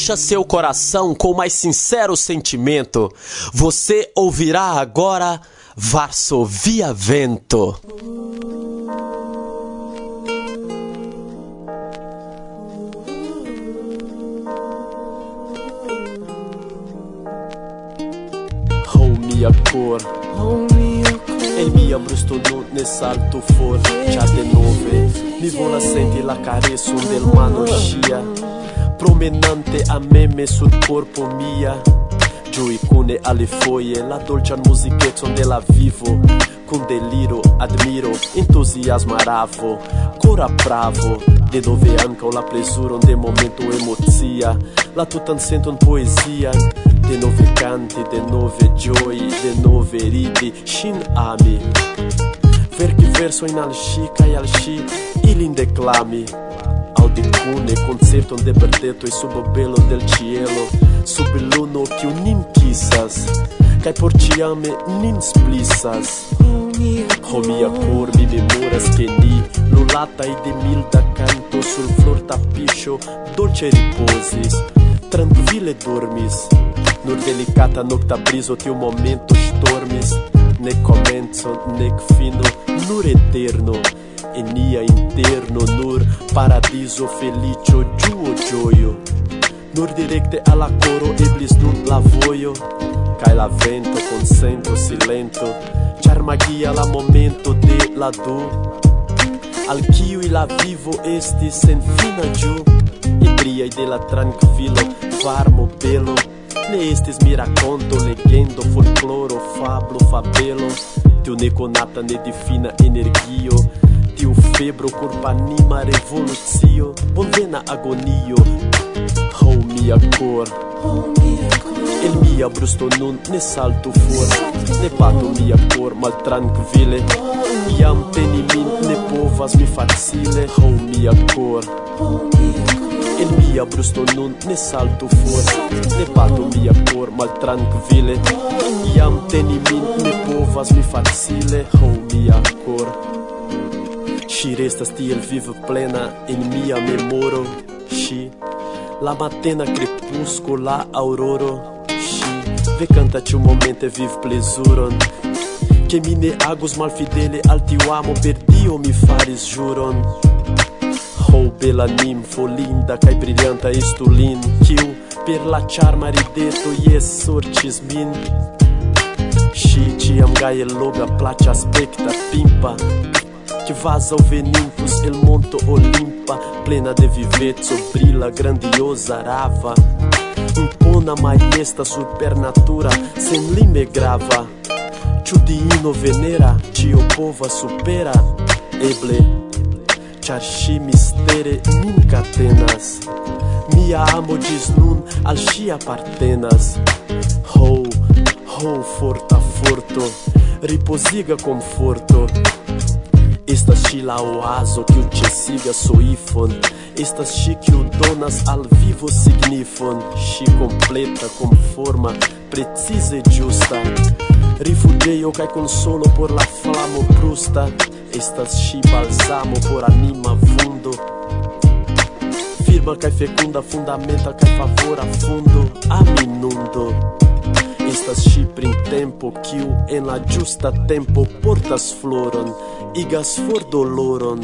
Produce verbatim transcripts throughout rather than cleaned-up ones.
Encha seu coração com o mais sincero sentimento. Você ouvirá agora Varsovia Vento. Oh mia cor, e mia brusto nu ne salto for. Già de nove mi vola senti la carezza del mano scia, promenante a meme sul corpo mia. Giù icune alle foglie, la dolce musichezza della vivo. Con deliro, admiro, entusiasmo aravo. Cora bravo, de dove anche la presura de momento emozia. La tutan sento poesia. De nove canti, de nove gioie, de nove ridi, shin ami. Verchi verso in al sci, cai al sci, ilin declami. Audicune, concerto de perdeto e sub bello del cielo. Sub l'uno che nin chissas, cai porciame nin splissas. Oh mia cor, mi memoras che ni lulata e de milda canto sul flor tapiscio, dolce riposis, tranquille dormis. Nur delicata nocta briso ti un momento stormis, ne comenzo, nec fino, nur eterno. E nia interno, nur paradiso felicio, giuo gioio. Nur directe alla coro eblis nun la voio. Cai la vento, consento, silento. Charma guia la momento de la do. Al chiui la vivo esti sen fina giù. E bria de la tranquillo, varmo bello. Ne estis mi racconto, legendo, folkloro, fablo, fabelo. Tiu neconata ne divina energio. Tiu febro corpo anima revoluzio. Bonvena agonio. Oh mia cor, el mia brusto nun ne salto for. Ne bato mia cor mal tranquille. Iam teni min ne povas mi facile. Oh mia cor, el mia brusto nun ne salto for. Ne bato mia cor mal tranquille. Iam teni min ne povas mi facile. Oh mia cor, si restas tiel vive plena in mia memoro. Si la matena crepuscula auroro. Si ve canta ci un momento e vive plesuron. Che mi ne agus malfidele al tiu amo per Dio mi faris juron. Oh bella ninfo linda kai brillanta estulin, kiu per la charma rideto yes sorcis min. Si ciam gaie loga place aspecta pimpa, che vaza venintus el monto Olimpa, plena de vivezzo, brilla grandiosa rava. Impona maiesta supernatura, sen lime grava. Ciu diino venera, cio pova supera. Eble, char sci mistere min catenas. Mia amo gis nun al sci appartenas. Ho, ho forta forto, riposiga conforto. Estas sci la oaso kiu ĉesiga soifon. Estas sci kiu donas al vivo signifon. Sci completa, conforma, precize giusta. Rifuĝejo kaj konsolo por la flamo brusta. Estas sci balsamo por anima vundo. Firma kaj fekunda, fundamenta kaj favora fundo. Aminundo. Estas sci printempo kiu en la ĝusta tempo portas floron, igas for doloron.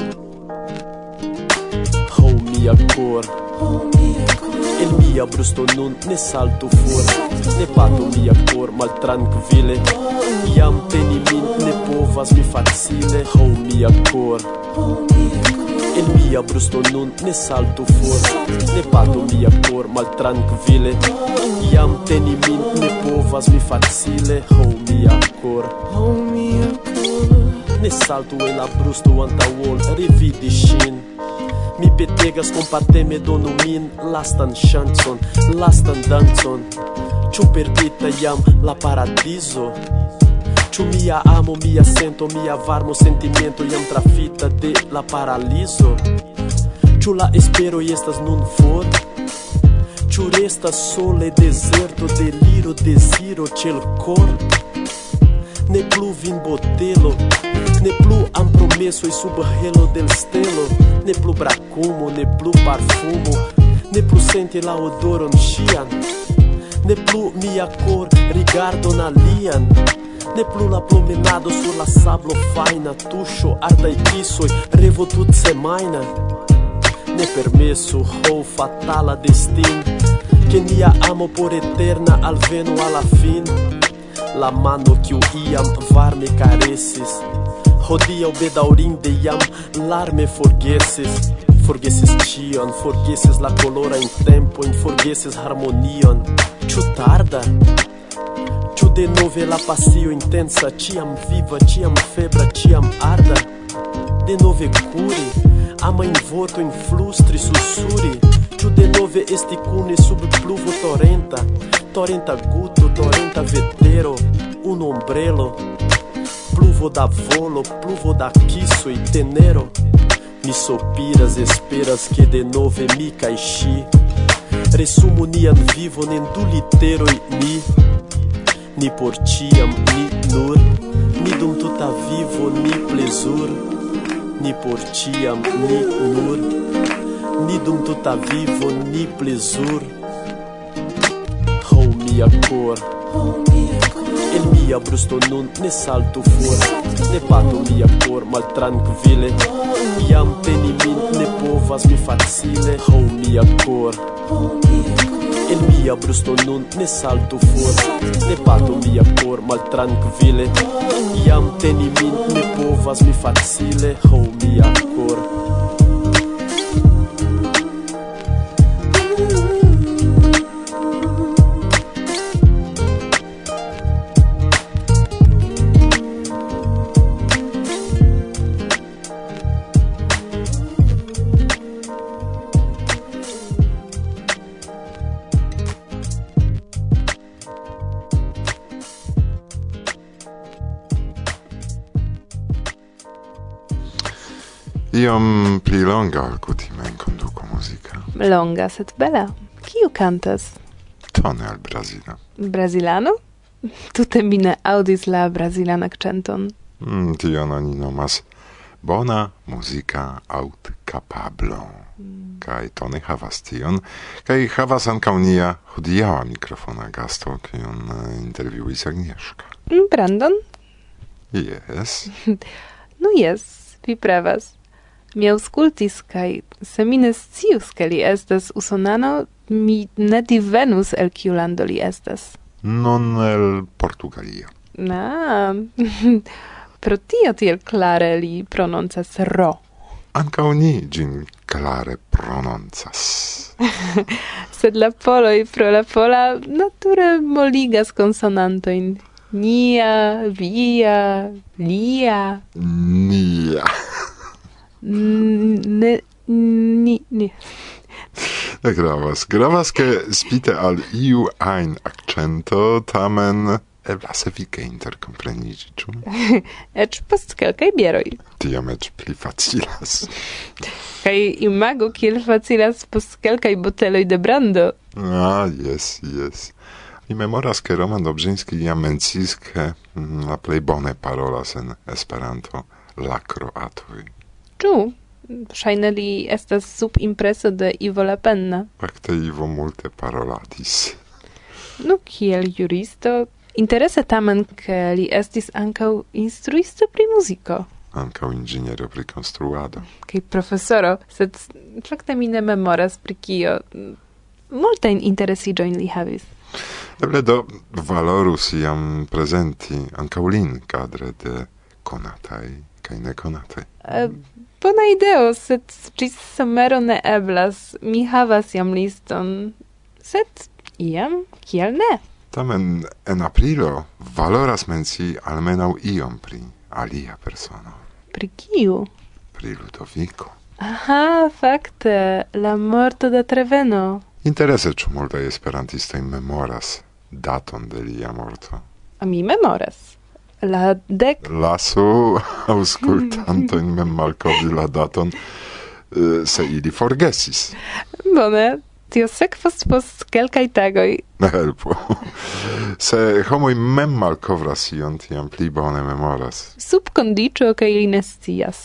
Oh mia cor, el mia brusto nun ne salto for. Ne bato mia cor mal tranquille. Iam teni min ne povas mi facile. Oh mia cor, el mia brusto nun ne salto for. Ne bato mia cor mal tranquille. Iam teni min ne povas mi facile. Oh mia cor, ne salto en la brusto antaŭ ol revidi ŝin. Mi petegas kompate me donu min lastan ŝancon, lastan dancon. Ĉu perdita jam la paradizo? Ĉu mia amo, mia sento, mia varmo sentimento jam trafita de la paralizo? Ĉu la espero estas nun for? Ĉu restas sole deserto, deliro, desiro ĉe l' kor? Ne plu vin botelo, ne plu ampromesoj sub helo del stelo, ne plu brakumo, ne plu parfumo, ne plu senti la odoron ŝian, ne plu mia kor rigardon alian, ne plu la promenado sur la sablo fajna, tuŝo, ardaj kisoj, revo tutsemajna. Ne permesu, ho fatala destin, che nia amo por eterna alvenu alla fin. La mano kiu iam varme caresis, hodiaŭ bedaŭrinde jam larme forgesis. Forgesis ĉion, forgesis la kolorajn tempojn, forgesis harmonion. Ĉu tarda? Ĉu denove la pasio intensa, ĉiam viva, ĉiam febra, ĉiam arda? Denove kuri, amajn vortojn flustri, susuri. Ĉu denove esti kune sub pluvo torenta, torenta guto, torenta vetero, un ombrelo, pluvo da volo, pluvo da kisoj, tenero. Mi sopiras, esperas que denove mi kaj ŝi resumu nian vivon en du literoj ni. Ni por ĉiam, ni nur, ni dum tuta vivo, ni plezur. Ni por ĉiam, ni nur, ni dum tuta vivo, ni plezur. Ho mia kor, el mia brusto nun ne saltu for, ne batu mia kor maltrankvile. Iam teni min ne povas mi facile. Ho mia kor, el mia brusto nun ne saltu for, ne batu mia kor maltrankvile. Iam teni min ne povas mi facile. Ho mia kor. Iom pli longa ol kutime en konduko muzika. Longa, sed bela. Kiu kantas? Tony al Brazila. Brazilano? Tute mi ne aŭdis la brazilan akĉenton. Mm, tion oni nomas bona muzika aŭt kapablo. Mm. Kaj Tony havas tion. Kaj havas ankaŭ nia hodiaŭa mikrofona gasto, kiun intervjuis Agnieszka. Brandon? Yes. No jes, vi pravas. Mi aŭskultis, kaj se mi ne scius, ke li estas usonano, mi ne divenus, el kiu lando li estas. Non el Portugalio. Ah, pro tio tiel klare li prononcas ro. Ankaŭ ni ĝin klare prononcas. Sed la poloj pro la pola nature moligas konsonantojn. Nia, via, lia. Nia. Ne, ni, ni. Ne gravas. Gravas, ke spite al iu ajn akĉento, tamen eblas efike interkompreniĝi, ĉu? Eĉ post kelkaj bieroj. Tiam eĉ pli facilas. Kaj imagu, kiel facilas post kelkaj boteloj de brando. Ah, jes, jes. Mi memoras, ke Roman Dobrzyński jam menciis, ke la plej bone parolas en Esperanto la kroatoj. Ĉu? Ŝajne li estas sub impreso de Ivo Lapenna. Fakte Ivo multe paroladis. Nu, kiel juristo, interese tamen, ke li estis ankaŭ instruisto pri muziko. Ankaŭ inĝiniero pri konstruado. Kaj profesoro, sed fakte mi ne memoras pri kio. Multajn interesiĝojn li havis. Eble do valorus iam prezenti ankaŭ lin kadre de konataj kaj nekonataj. Uh, Bona ideo, sed ĝis somero ne eblas. Mi havas jam liston. Sed iam, kiel ne? Tamen en aprilo valoras mencii almenaŭ iom pri alia persono. Pri kiu? Pri Ludoviko. Aha, fakte, la morto de Treveno. Interese, ĉu multaj esperantistoj memoras daton de lia morto. A mi memoras. La dek... Lasu aŭskultantojn mem malkovri la daton, se ili forgesis. Bone, tio sekvos post kelkaj tagoj. Ne helpu. Se homoj mem malkovras ion, tiam pli bone memoras. Sub kondiĉo, ke ili ne scias.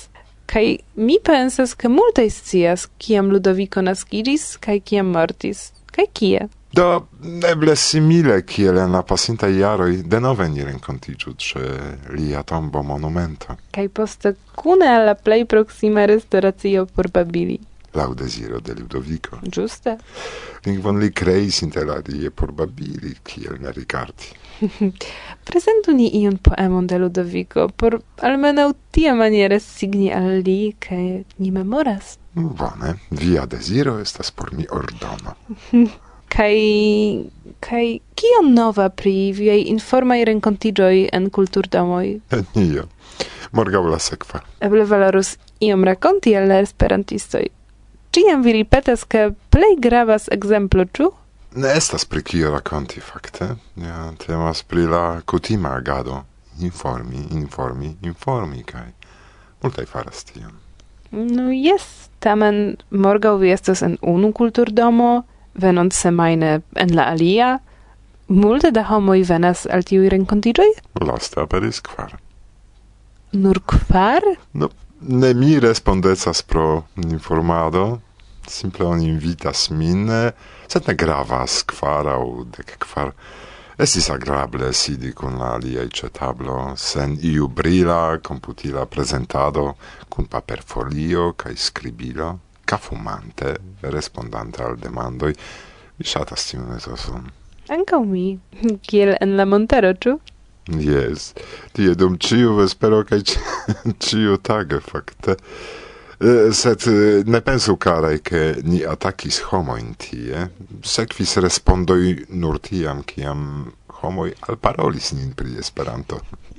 Kai mi pensas, ke multaj scias, kiam Ludoviko naskiĝis kaj kiam mortis, kaj kie. Do eble simile kiel en la pasintaj jaroj denove ni renkontiĝu ĉe lia tombo monumento. Kaj poste kune al la plej proksima restoracio por babili. Laŭ deziro de Ludoviko. Ĝuste. Lingvon li kreis interalie por babili, kiel ne rigardi. Prezentu ni iun poemon de Ludoviko, por almenaŭ tiamaniere signi al li, ke ni memoras. Bone, via deziro estas por mi ordono. Kaj kaj kio nova pri viaj informaj renkontiĝoj en kulturdomoj? Nio. Morgaŭ la sekva. Eble valorus iom rakonti al la esperantistoj. Ĉiam vi ripetas, ke plej gravas ekzemplo, ĉu? Ne estas pri kio rakonti, fakte. Ja, temas pri la kutima agado. Informi, informi, informi, kaj multaj faras tion. No jes, tamen morgaŭ vi estos en unu kulturdomo, venontsemajne en la alia. Multe da homoj venas al tiuj renkontiĝoj? Laste aperis kvar. Nur kvar? No, ne mi respondecas pro informado, simple oni invitas min, sed ne gravas kvar aŭ dek kvar. Estis agrable sidi kun la aliaj ĉe tablo, sen iu brila, komputila prezentado, kun paperfolio kaj skribilo, kafumante, respondante al demandoj. Mi ŝatas tiun etoson. Ankaŭ mi, kiel en la montaro, ĉu? Yes, tie dum ciu vespero kaj ciu tage, fakte. Sed ne pensu, karaj, ke ni atakis homojn tie. Sekvis respondoj nur tiam, kiam homoj alparolis nin pri Esperanto.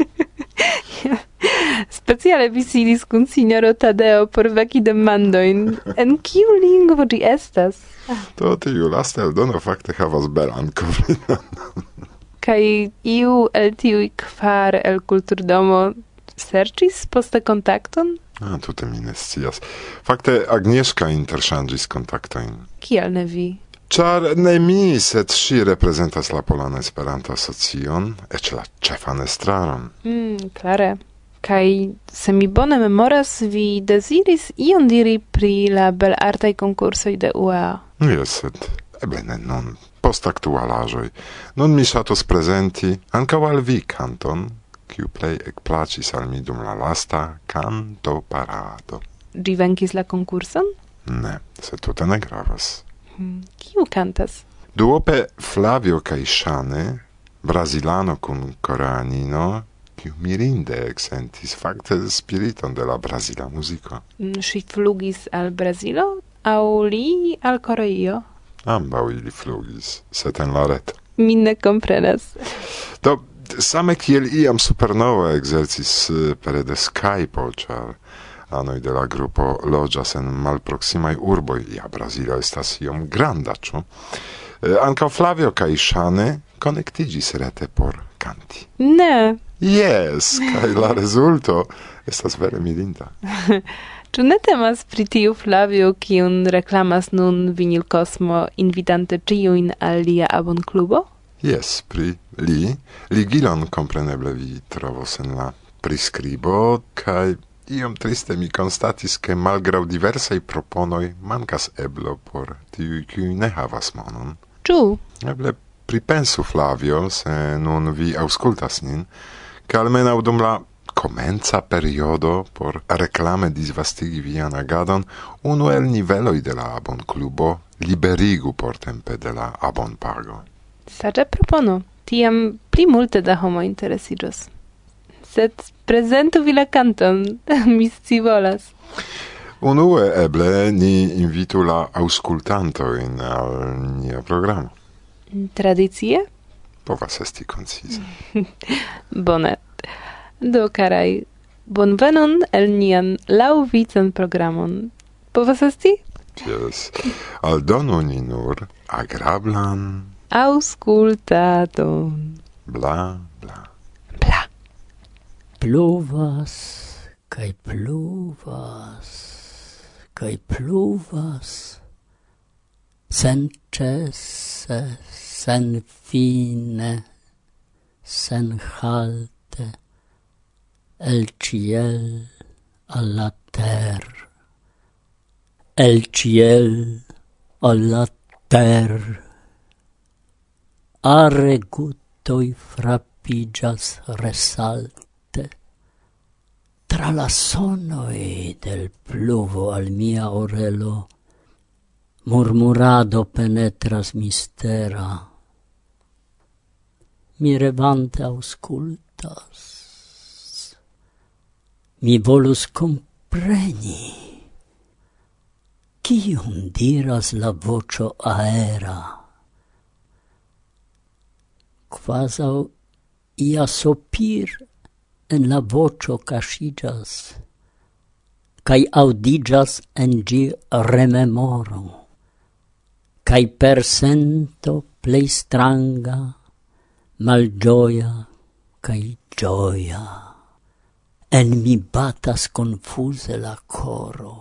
Speciale vi sidis kun signoro Tadeo por veki demandojn. En kiu lingvo ĝi estas? Do tiu lasta eldono fakte havas belan kovrinon. Kaj iu el tiuj kvar el kulturdomo serĉis poste kontakton? Ah, tute mi ne scias. Fakte Agnieszka interŝanĝis kontaktojn. Kial ne vi? Ĉar ne mi, sed ŝi reprezentas la Polan Esperanto-Asocion, eĉ la ĉefan estraron. Mm, klare. Kaj se mi bone memoras, vi deziris ion diri pri la belartaj konkursoj de U A. Jes, sed eble ne nun. Post aktualaĵoj. Nun mi ŝatus prezenti ankaŭ al vi kanton, kiu plej ekplaĉis al mi dum la lasta kantoparado. Ĝi venkis la konkurson? Ne, sed tute ne gravas. Hmm. Kiu kantas? Duope Flavio kaj Ŝane, brazilano kun koreanino, kiu mirinde eksentis fakte spiriton de la brazila muziko. Ŝi flugis al Brazilo aŭ li al Koreio? Ambaŭ ili flugis, sed en la reto. Mi ne komprenas. Do, same kiel iam Supernova ekzercis pere de Skypo, ĉar anoj de la grupo loĝas en malproksimaj urboj. Ja, Brazilo estas iom granda, ĉu? Ankaŭ Flavio kaj Ŝane konektiĝis rete por kanti. Ne. Yes, kaj la rezulto estas vere mirinda. Ĉu ne temas pri tiu Flavio, kiun reklamas nun Vinyl Cosmo, invitante ĉiujn al lia abonklubo? Yes, pri li. Ligilon kompreneble vi trovos en la priskribo, kaj iom triste mi konstatis, ke malgraŭ diversaj proponoj mankas eblo por tiuj, kiuj ne havas monon. Ĉu? Eble pripensu, Flavio, se nun vi aŭskultas nin, ke almenaŭ dum la komenca periodo por reklame disvastigi vian agadon, unu el niveloj de la abonklubo liberigu portempe de la abonpago. Saĝa propono. Tiam pli multe da homo interesiĝos. Sed prezentu vi la kanton, mi scivolas. Unue eble ni invitu la aŭskultantojn al nia programo. Tradicie? Povas esti koncize. Bone. Do, karaj, bonvenon el nian laŭvicen programon. Povas esti? Yes. Aldonu ni nur agrablan aŭskultadon. Bla, bla. Bla. Pluvas, kaj pluvas, kaj pluvas, senĉese, senfine, senhalte, el ciel al la terra. El ciel al la ter are gutoi frappigas resalte tra la sonoi del pluvo al mia orelo murmurado penetras mistera mi revante auscultas mi volus compreni Kion diras la vocio aera? Quasau ia sopir en la vocio cascigas, cae audigas en gi rememoro, cae per sento plei stranga, malgioia cae gioia, en mi batas confuse la coro.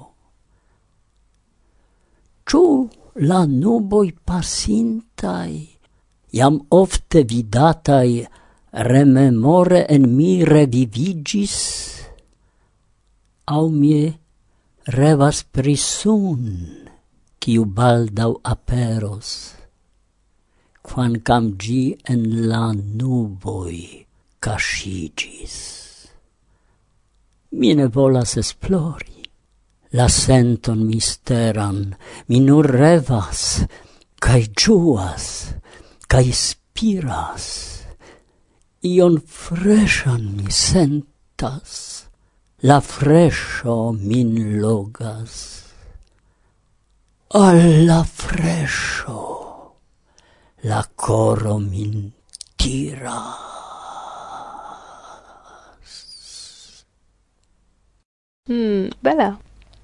Ciu la nuboi passintai, iam ofte vidatai, rememore en mi revivigis, au mie revas prisun, ciu baldau aperos, quancam gi en la nuboi cascigis. Mi ne volas esplori, la senton misteran, mi nur revas, cae giuas, cae spiras. Ion freshan mi sentas, la fresho min logas. Al la fresho, la coro min tiras. Hmm, bella.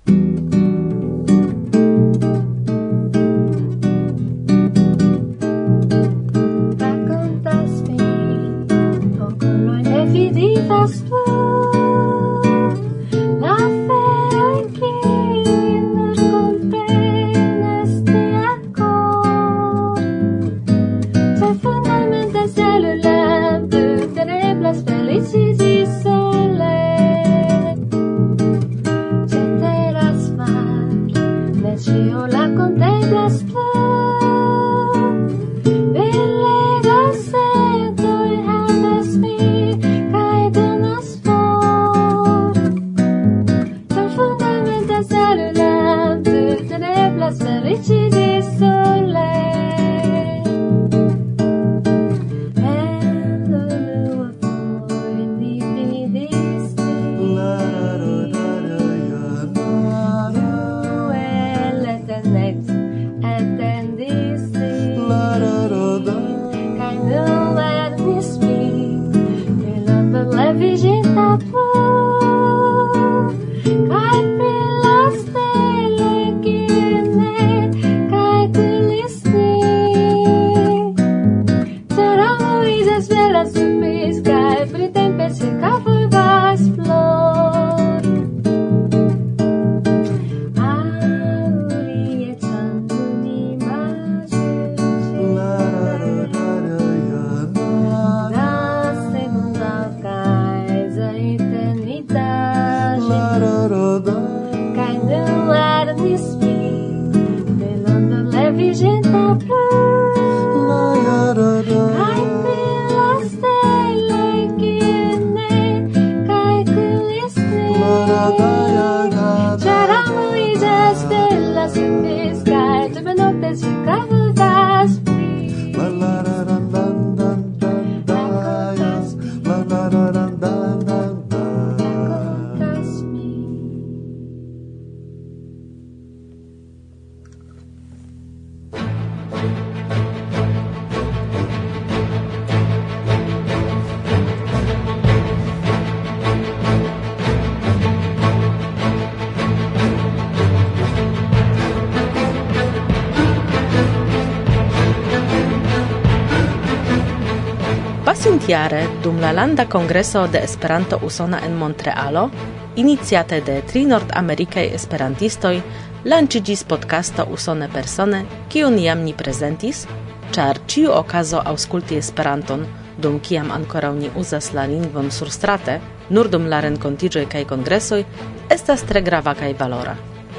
Pasintjare dum la Landa Kongreso de Esperanto Usona en Montrealo, iniciate de tri nord-amerikaj esperantistoj, lanĉigis podcasto Usone Persone, kiun jam ni prezentis, ĉar ĉiu okazo aŭskulti Esperanton, dum kiam ankoraŭ ni uzas la lingvon surstrate, nur dum la renkontiĝoj kaj kongresoj, estas tre grava kaj valora.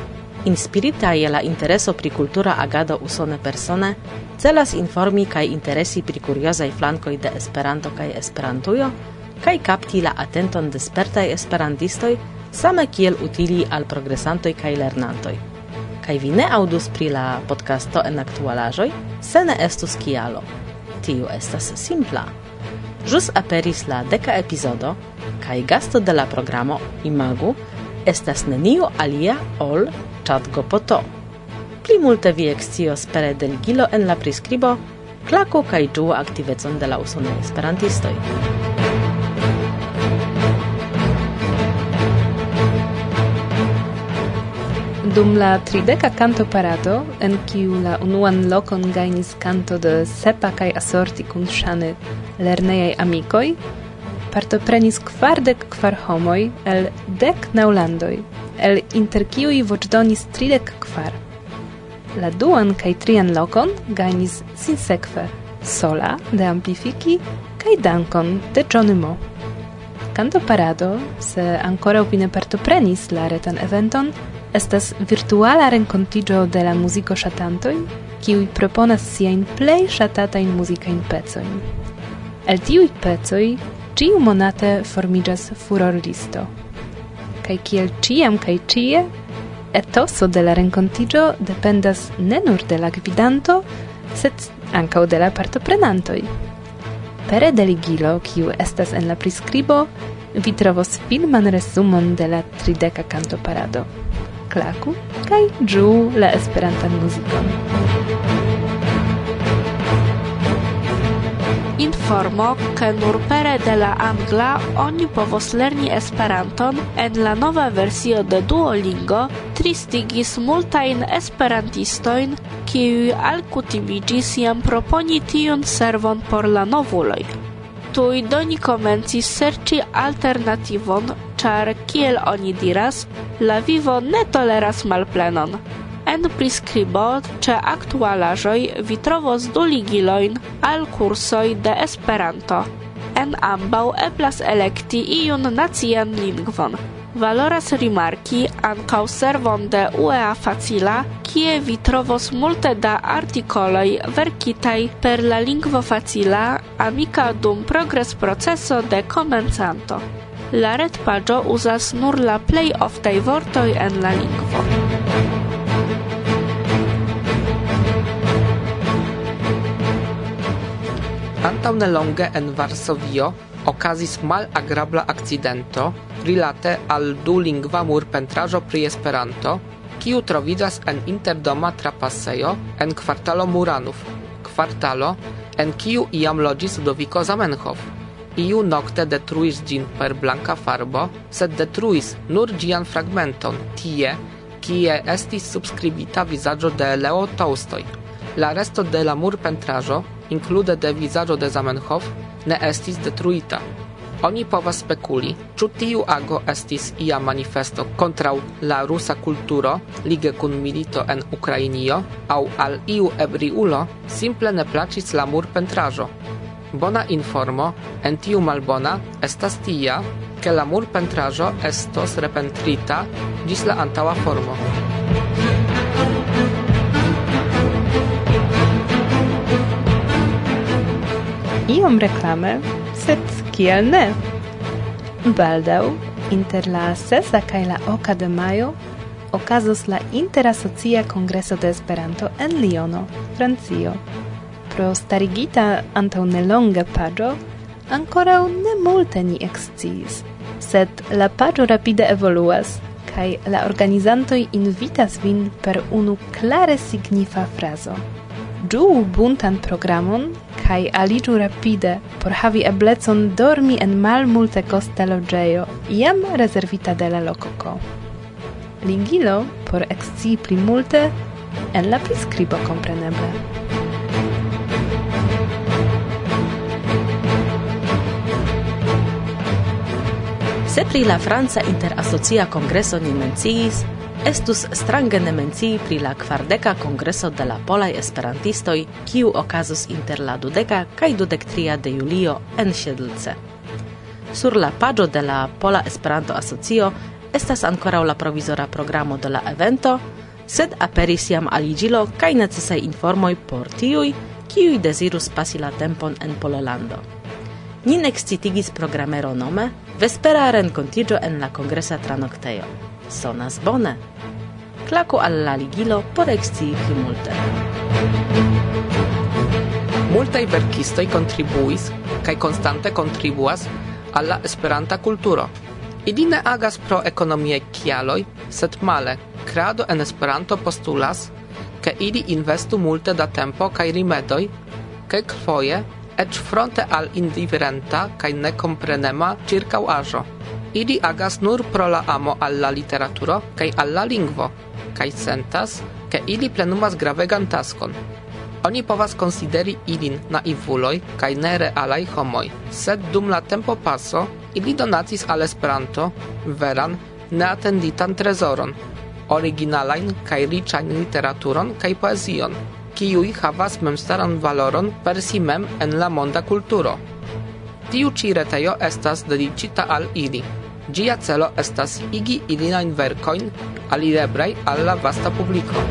inspirita je la intereso pri kultura agado usone persone, celas informi kaj interesi pri kuriozaj flankoj de Esperanto kaj Esperantujo, kaj kapti la atenton de spertaj esperantistoj, same kiel utili al progresantoj kaj lernantoj. Kaj vi ne aŭdus pri la podcasto en aktualaĵoj, se ne estus kialo. Tiu estas simpla. Ĵus aperis la deka epizodo, kaj gasto de la programo, imagu, estas neniu alia ol ChatGPT. Pli multe vi ekscios pere de ligilo en la priskribo, klaku kaj ĝuu aktivecon de la usonaj esperantistoj. Dum la trideka kantoparado, en kiu la unuan lokon gajnis kanto de sepa kaj asorti kun ŝane lernejaj amikoj, partoprenis kvardek kvar homoj el dek naŭ landoj, el inter kiuj voĉdonis tridek kvar. La duan kaj trian lokon gajnis sinsekve Sola de Amplifiki kaj Dankon de Johnny. Kantoparado, se ankoraŭ vi ne partoprenis la retan eventon, estas virtuala renkontiĝo de la muzikoŝatantoj, kiuj proponas siajn plej ŝatatajn muzikajn pecojn. El tiuj pecoj ĉiumonate formiĝas furorlisto. Kaj kiel ĉiam kaj ĉie, etoso de la renkontiĝo dependas ne nur de la gvidanto, sed ankaŭ de la partoprenantoj. Pere de ligilo, kiu estas en la priskribo, vi trovos filman resumon de la trideka kantoparado. Klaku kaj ĝuu la esperantan muzikon. Informo, ke nur pere de la angla oni povos lerni Esperanton en la nova versio de Duolingo tristigis multajn esperantistojn, kiuj alkutimiĝis jam proponi tiun servon por la novuloj. Tuj doni komencis serĉi alternativon, ĉar, kiel oni diras, la vivo ne toleras malplenon. En priskribo ĉe aktualaĵoj vi trovos du ligilojn al kursoj de Esperanto. En ambaŭ eblas elekti iun nacian lingvon. Valoras rimarki ankaŭ servon de U E A Facila, kie vi trovos multe da artikoloj verkitaj per la lingvo facila, amika dum progresproceso de komencanto. La retpaĝo uzas nur la plej oftaj vortoj en la lingvo. Antaŭ nelonge en Varsovio okazis malagrabla akcidento rilate al dulingva murpentraĵo pri Esperanto, kiu troviĝas en interdoma trapasejo en kvartalo Muranów, kvartalo, en kiu iam loĝis Ludoviko Zamenhof. Iu nokte detruis ĝin per blanka farbo, sed detruis nur ĝian fragmenton, tie, kie estis subskribita vizaĝo de Leo Tolstoj. La resto de la murpentraĵo, include de vizaĝo de Zamenhof, ne estis detruita. Oni povas spekuli, ĉu tiu ago estis ia manifesto kontraŭ la rusa kulturo lige kun milito en Ukrainio, aŭ al iu ebriulo simple ne plaĉis la murpentraĵo. Bona informo en tiu malbona estas tia, ke la murpentraĵo estos repentrita ĝis la antaŭa formo. Iom reklame, sed kiel ne? Baldaŭ, inter la sesa kaj la oka de majo, okazos la Interasocia Kongreso de Esperanto en Liono, Francio. Pro starigita antaŭ nelonga paĝo, ankoraŭ ne multe ni eksciis, sed la paĝo rapide evoluas, kaj la organizantoj invitas vin per unu klare signifa frazo. Ĝuu buntan programon kaj aliĝu rapide por havi eblecon dormi en malmultekosta loĝejo, jam rezervita de la lokoko. Ligilo por ekscii pli multe en la priskribo kompreneble. Se pri la Franca Interasocia Kongreso ni menciis, estus strange ne mencii pri la kvardeka kongreso de la polaj esperantistoj, kiu okazos inter la dudeka kaj dudektria de julio en Siedlce. Sur la paĝo de la Pola Esperanto Asocio estas ankoraŭ la provizora programo de la evento, sed aperis jam aligilo kaj necesaj informoj por tiuj, kiuj dezirus pasi la tempon en Pollando. Nin excitigis programero nome vespera renkontiĝo en la kongresa tranoktejo. Sonas bone. Klaku al la ligilo por ekscii pli multe. Multaj verkistoj kontribuis kaj konstante kontribuas al la esperanta kulturo. Ili ne agas pro ekonomiaj kialoj, sed male. Kreado en Esperanto postulas, ke ili investu multe da tempo kaj rimedoj, kelkfoje eĉ fronte al indiferenta kaj nekomprenema ĉirkaŭaĵo. Ili agas nur pro la amo al la literaturo kaj al la lingvo, kaj sentas, ke ili plenumas gravegan taskon. Oni povas konsideri ilin naivuloj kaj nerealaj homoj, sed dum la tempo paso ili donacis al Esperanto veran, neatenditan trezoron, originalajn kaj riĉajn literaturon kaj poezion, kiuj havas memstaran valoron per si mem en la monda kulturo. Tiu ĉi retejo estas dediĉita al ili. Ĝia celo estas igi ilinajn verkojn alireblaj al la vasta publiko.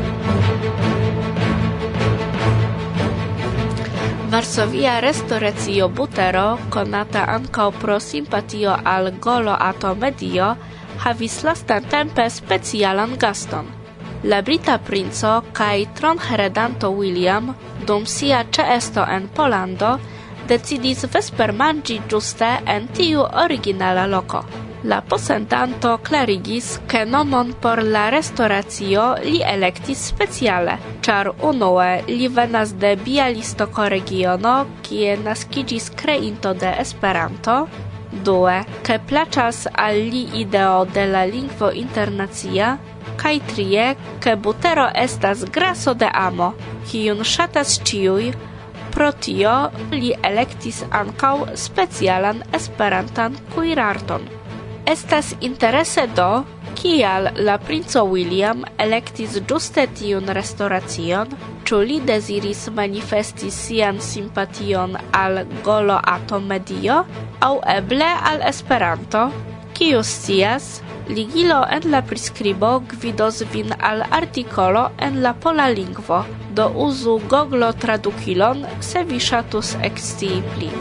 Varsovia restoracio Butero, konata ankaŭ pro simpatio al Golo Ato Medio, havis lastatempe specialan gaston. La brita princo kaj tronheredanto William, dum sia ĉeesto en Pollando, decidis vespermanĝi ĝuste en tiu originala loko. La posedanto klarigis, ke nomon por la restoracio li elektis speciale, ĉar unue li venas de Bialistoko regiono, kie naskiĝis kreinto de Esperanto, due, ke plaĉas al li ideo de la lingvo internacia, kaj trie, ke Butero estas graso de amo, kiun ŝatas ĉiuj. Pro tio li elektis ankaŭ specialan esperantan kuirarton. Estas interese do, kial la princo William elektis ĝuste tiun restoracion, ĉu li deziris manifesti sian simpation al Golo Ato Medio, aŭ eble al Esperanto, kiu scias, ligilo en la priskribo gvidos vin al artikolo en la pola lingvo, do uzu Google tradukilon, se vi ŝatus ekscii pli.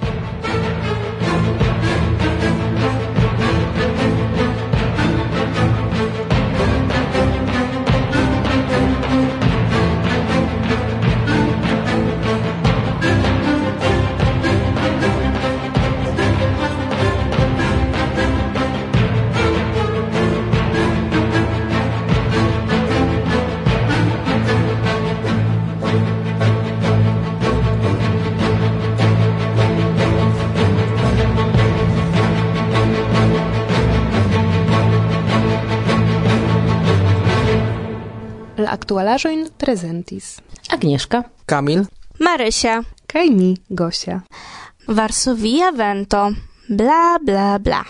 La aktualaĵojn prezentis Agnieszka, Kamil, Marysia, kaj mi, Gosia. Varsovia vento, bla bla bla.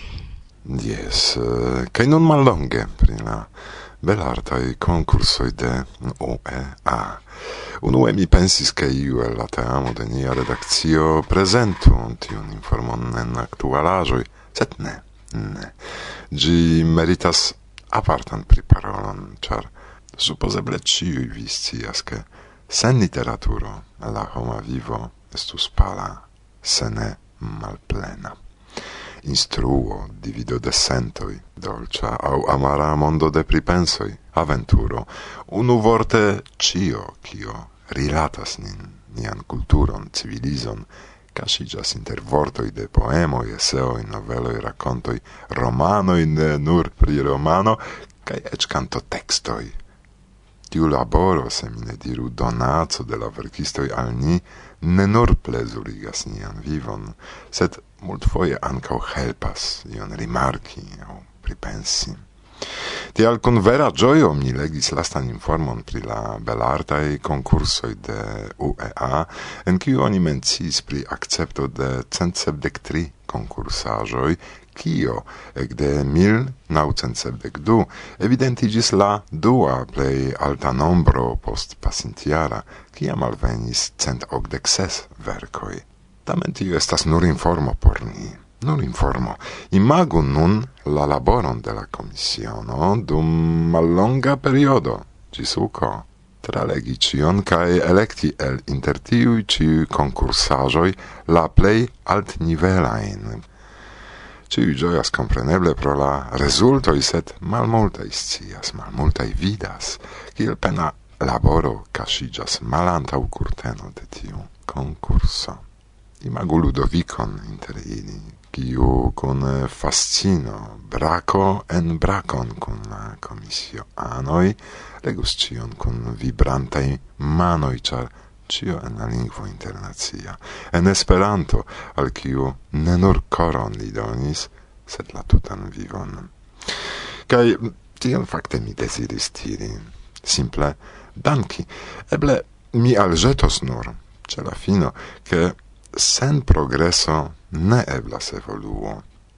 Yes, kaj nun mallonge pri la belartaj konkursoj de U E A. Unue mi pensis, ke iu el la teamo de nia redakcio prezentu tiun informon en aktualaĵoj, sed ne, ne. Ĝi meritas apartan priparolon, ĉar supozeble ĉiuj vi scias, ke sen literaturo la homa vivo estus pala, se ne malplena. Instruo, divido de sentoj, dolĉa aŭ amara mondo de pripensoj, aventuro, unuvorte ĉio, kio rilatas nin, nian kulturon, civilizon, kaŝiĝas inter vortoj de poemoj, eseoj, noveloj, rakontoj, romanoj, ne nur pri romano, kaj eĉ kantotekstoj. Tiu laboro, se mi ne diru donaco de la verkistoj al ni, ne nur plezurigas nian vivon, sed multfoje ankaŭ helpas ion rimarki aŭ pripensi. Tial kun vera ĝojo mi legis lastan informon pri la belartaj konkursoj de U E A, en kiu oni menciis pri akcepto de cent sepdek tri konkursaĵoj, kio ekde mil naŭcent sepdek du evidentiĝis la dua plej alta nombro post pasintjara, kiam alvenis cent okdek ses verkoj. Tamen tio estas nur informo por ni. Nur informo. Imagu nun la laboron de la komisiono dum mallonga periodo. gisuko, tralegi cion, cae electi el inter tiui ciui concursajoi la plei altnivelain. Ciui gioias compreneble pro la resultoi, sed malmultai scias, malmultai vidas, kiel pena laboro casigas malantau curteno de tiu concurso. Imagu Ludovicon inter ili, kiu kun fascino brako en brakon kun la komisio anoi, legus cion kun vibrantai manoi, char cio en la lingvo internacia. En Esperanto, al kiu ne nur koron li donis, sed la tutan vivon. Kai tion fakte mi desiris diri. Simple danki. Eble mi alĵetos nur, ce la fino, ke sen progreso ne eblas evoluo.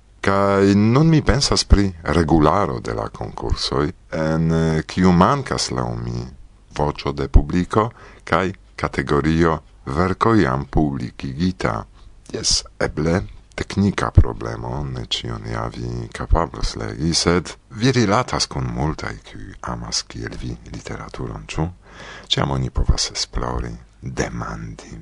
Kai nun mi pensas pri regularo de la concursoi, en kiu mancas laŭ mi voĉo de publiko kai categorio verko jam publikigita. Jes, eble teknika problemo, ne ĉion ja vi kapablos legi, sed vi rilatas kun multaj, kiuj amas kiel vi literaturon, ĉu? Ĉiam oni povas esplori, demandi.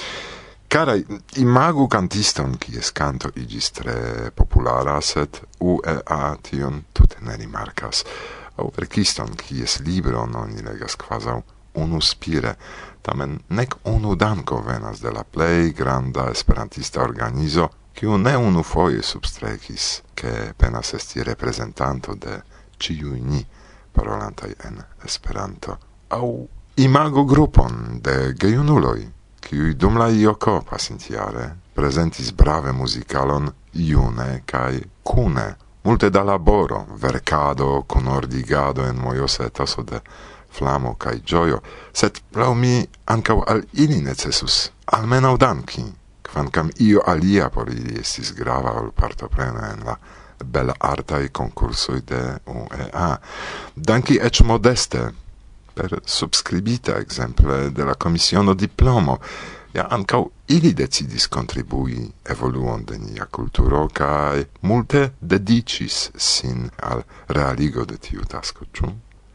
Caraj, imagu kantiston, kies kanto iĝis tre populara, sed U E A tion tute ne rimarkas. Aŭ verkiston, kies libron oni legas kvazaŭ unuspire, tamen nek unu danko venas de la plej granda esperantista organizo, kiu ne unufoje substrekis, ke penas esti reprezentanto de ĉiuj ni parolantaj en Esperanto. Aŭ imagu grupon de gejunuloj, kiuj dum la ioko pasintjare prezentis brave muzikalon june kaj kune. Multe da laboro, verkado, kunordigado en mojosa etaso de flamo kaj ĝojo, sed laŭ mi ankaŭ al ili necesus almenaŭ danki, kvankam io alia por ili estis grava ol partopreno en la belartaj konkursoj de U E A. Danki eĉ modeste, per subskribita ekzemple de la komisiono diplomo, ja ankaŭ ili decidis kontribui evoluon de nia kulturo kaj multe dediĉis sin al realigo de tiu tasko, ĉu?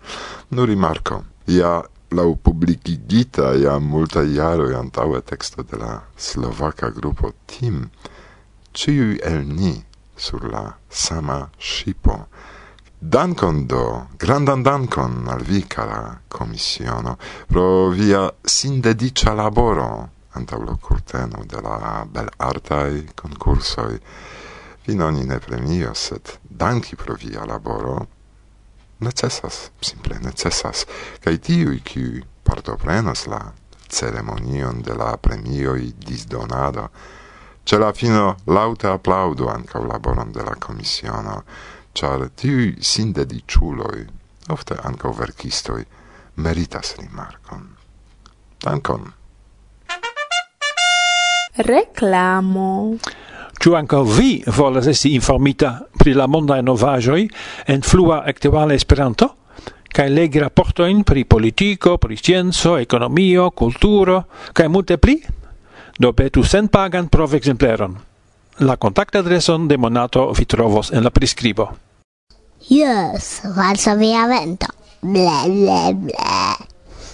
Nu rimarko, ja laŭ publikigita jam multaj jaroj antaŭe teksto de la slovaka grupo Tim, ĉiuj el ni sur la sama ŝipo. Dankon do, grandan dankon al vi, kara komisiono, pro via sindediĉa laboro antaŭ la kurteno de la belartaj konkursoj. Vin oni ne premios, sed danki pro via laboro necesas, simple necesas, kaj tiuj, kiuj partoprenas la ceremonion de la premioj disdonado, ĉe la fino laŭte aplaŭdu ankaŭ laboron de la komisiono, ĉar tiuj sindediĉuloj, ofte ankaŭ verkistoj, meritas rimarkon. Dankon. Reklamo. Ĉu ankaŭ vi volas esti informita pri la mondaj novaĵoj en flua aktuala Esperanto? Kaj legi raportojn pri politiko, pri scienco, ekonomio, kulturo, kaj multe pli? Do petu senpagan provekzempleron. La kontaktadreson de Monato vi trovos en la priskribo. Yes, Varsovia vento. Ble, ble, ble.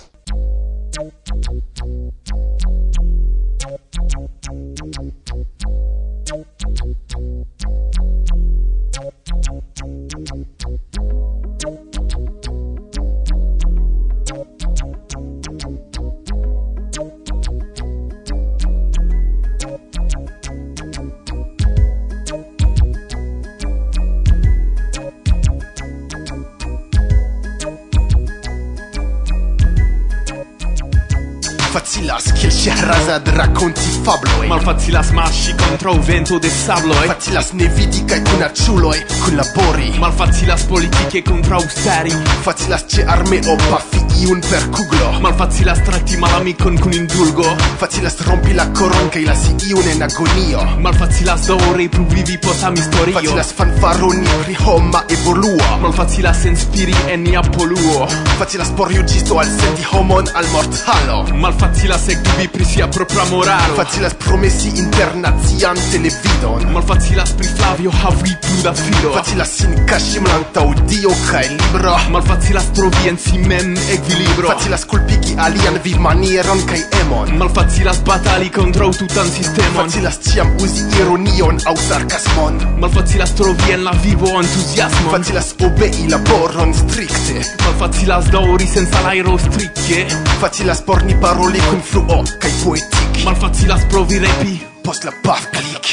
Facilas kiel Scheherazade rakonti fabloj. Malfacilas marŝi kontraŭ vento de sabloj. Facilas ne vidi kaj kunaĉuloj kunlabori. Malfacilas politike kontraŭstari. Facilas ĉe armeo pafi iun per kuglo. Malfacilas trakti malamikon kun indulgo. Facilas rompi la koron kaj lasi iun en agonio. Malfacilas dolore pruvivi post historio. Facilas fanfaroni pri homa evoluo. Malfacilas inspiri en nia poluo. Facilas por juĝisto alsendi homon al mortalo. Malfacilas Malfacilas ekdubi pri sia propra moralo. Facilas promesi internacian televidon. Malfacilas pri Flavio havi plu da fido. Facilas sin kaŝi malantaŭ Dio kaj libro. Malfacilas trovi en si mem ekvilibro. Facilas kulpigi alian vivmanieron kaj emon. Malfacilas batali kontraŭ tutan sistemon. Facilas ĉiam uzi ironion aŭ sarkasmon. Malfacilas trovi en la vivo entuziasmon. Facilas obei laboron strikte. Malfacilas daŭri sen salajro strike. Facilas por ni paroli kun fluo kaj poetike. Malfacilas provi repi post la paf-klik.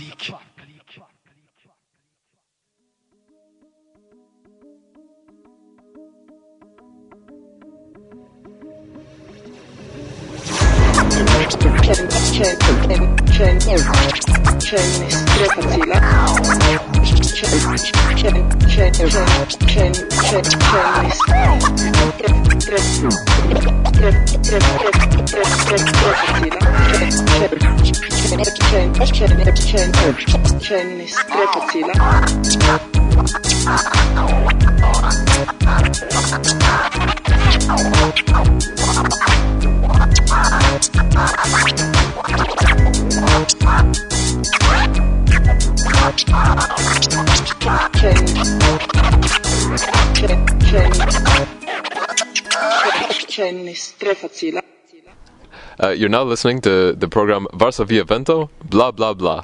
Uh, you're now listening to the program Varsovia Vento, blah, blah, blah.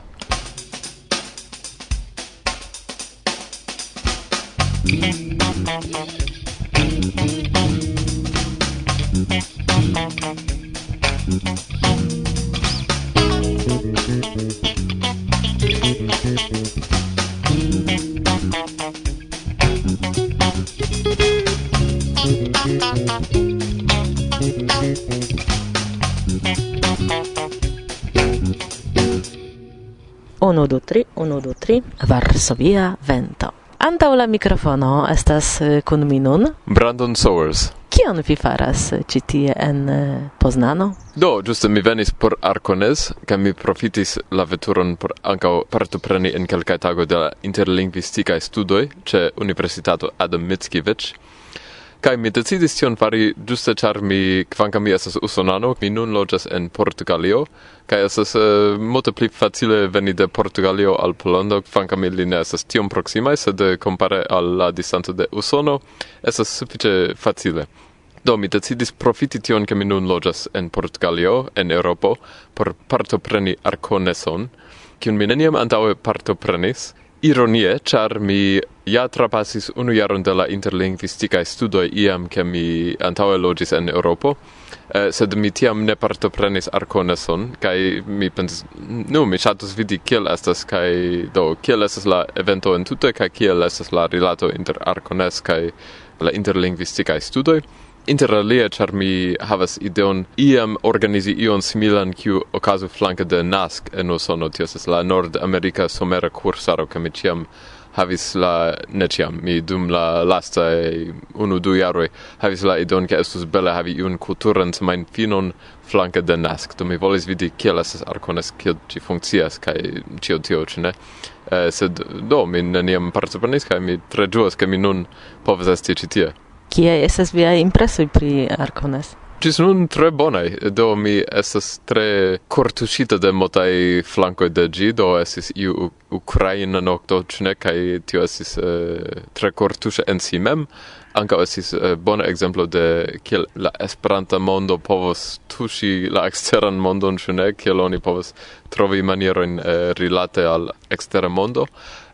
Uno, du, tri, uno, du, tri, Varsovia Vento. Antaŭ la mikrofono estas kun mi nun Brandon Sowers. Kion vi faras ĉi tie en Poznano? Do, ĝuste mi venis por Arcones, kaj mi profitis la veturon por ankaŭ partopreni en kelkaj tagoj de la interlingvistikaj studoj ĉe Universitato Adam Mickiewicz. Kaj mi decidis tion fari ĝuste ĉar mi, kvankam mi estas usonano, mi nun loĝas en Portugalio, kaj estas uh, multe pli facile veni de Portugalio al Pollando, kvankam ili ne estas tiom proksimaj, sed kompare al la distanco de Usono estas sufiĉe facile. Do, mi decidis profiti tion, ke mi nun loĝas en Portugalio, en Eŭropo, por partopreni Arconeson, kiun mi neniam antaŭe partoprenis. Ironie, ĉar mi ja trapasis unu jaron de la interlingvistikaj studoj iam, ke mi antaŭe loĝis en Eŭropo, eh, sed mi tiam ne partoprenis Arconeson, kaj mi pensis, nu, mi ŝatus vidi kiel estas, kaj do, kiel estas la evento entute, kaj kiel estas la rilato inter Arcones kaj la interlingvistikaj studoj. Inter alie, ĉar mi havas ideon iam organizi ion similan kiu okazu flanke de N A S C en Usono, tio estas la Nord-Amerika somera kursaro, ke mi ĉiam havis la, ne ĉiam, mi dum la lastaj unu du jaroj havis la ideon, ke estus bele havi iun kulturan semajnfinon flanke de N A S C. Do mi volis vidi kiel estas Arcones, kiel ĝi funkcias kaj ĉio tio, ĉu ne? Eh, sed do, mi neniam partoprenis kaj mi tre ĝuas, ke mi nun povas esti ĉi tie. Kie estas viaj impresoj pri Arcones? Ĝis nun tre bonaj, do mi estas tre kortuŝita de multaj flankoj de ĝi, do estis iu ukraina nokto, ĉu ne, kaj tio estis eh, tre kortuŝa en si mem. Ankaŭ estis eh, bona ekzemplo de kiel la Esperanta mondo povos tuŝi la eksteran mondon, ĉu ne, kiel oni povos trovi manierojn eh, rilate al ekstera mondo.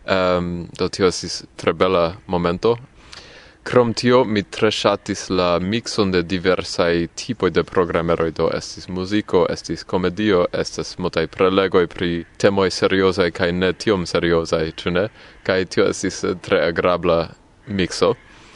Um, do tio estis tre bela momento. Krom tio, mi tre ŝatis la mixon de diversaj tipoj de programeroj, do estis muziko, estis komedio, estas multaj prelegoj pri temoj seriozaj kaj ne tiom seriozaj, ĉu ne? Kaj tio estis tre agrabla mixo.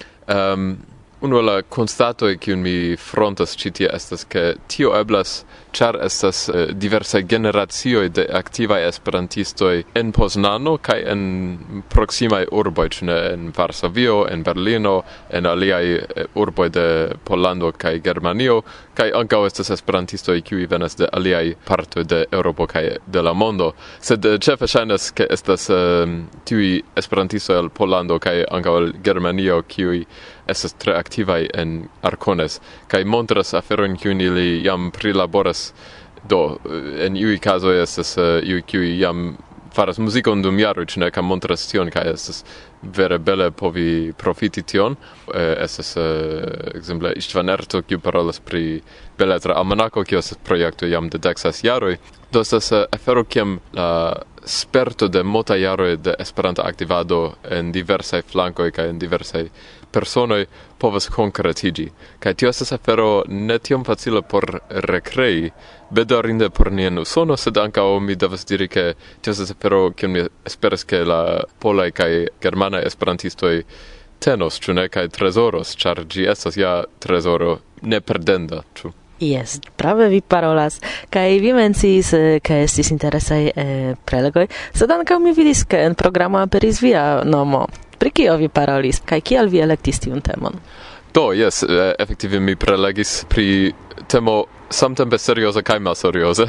Um, Unu el la konstatoj, kiun mi frontas ĉi tie, estas ke tio eblas, ĉar estas eh, diversaj generacioj de aktivaj esperantistoj en Poznano kaj en proksimaj urboj, ĉu ne, en Varsovio, en Berlino, en aliaj eh, urboj de Pollando kaj Germanio, kaj ankaŭ estas esperantistoj, kiuj venas de aliaj partoj de Eŭropo kaj de la mondo. Sed eh, ĉefe ŝajnas, ke estas eh, tiuj esperantistoj el Pollando kaj ankaŭ el Germanio, kiuj estas tre aktivaj en Arcones kaj montras aferojn kiujn ili jam prilaboras. Do en iuj kazoj estas uh, iuj kiuj jam faras muzikon dum jaroj, ĉu ne, kaj montras tion, kaj estas vere bele povi profiti tion. Eh, estas uh, ekzemple Istvan Erto, kiu parolas pri Beletra Almanako, kiu estas projekto jam de deksas jaroj. Do estas uh, afero kiam la sperto de multaj jaroj de Esperanta aktivado en diversaj flankoj kaj en diversaj personoj povas konkretigi. Kaj tio estas afero ne tiom facile por rekrei, bedaŭrinde por ni en Usono, sed ankaŭ mi devas diri, ke tio estas afero kiun mi esperas, ke la polaj kaj germanaj esperantistoj tenos, ĉu ne, kaj trezoros, ĉar ĝi estas ja trezoro neperdenda, ĉu? Yes, prave vi parolas, kaj vi menciis, ke estis interesaj eh, prelegoj, sed ankaŭ mi vidis, ke en programo aperis via nomo. Pri kio vi parolis, kaj kial vi elektis tiun temon? Do, yes, efektive mi prelegis pri temo samtempe serioza kaj malserioza.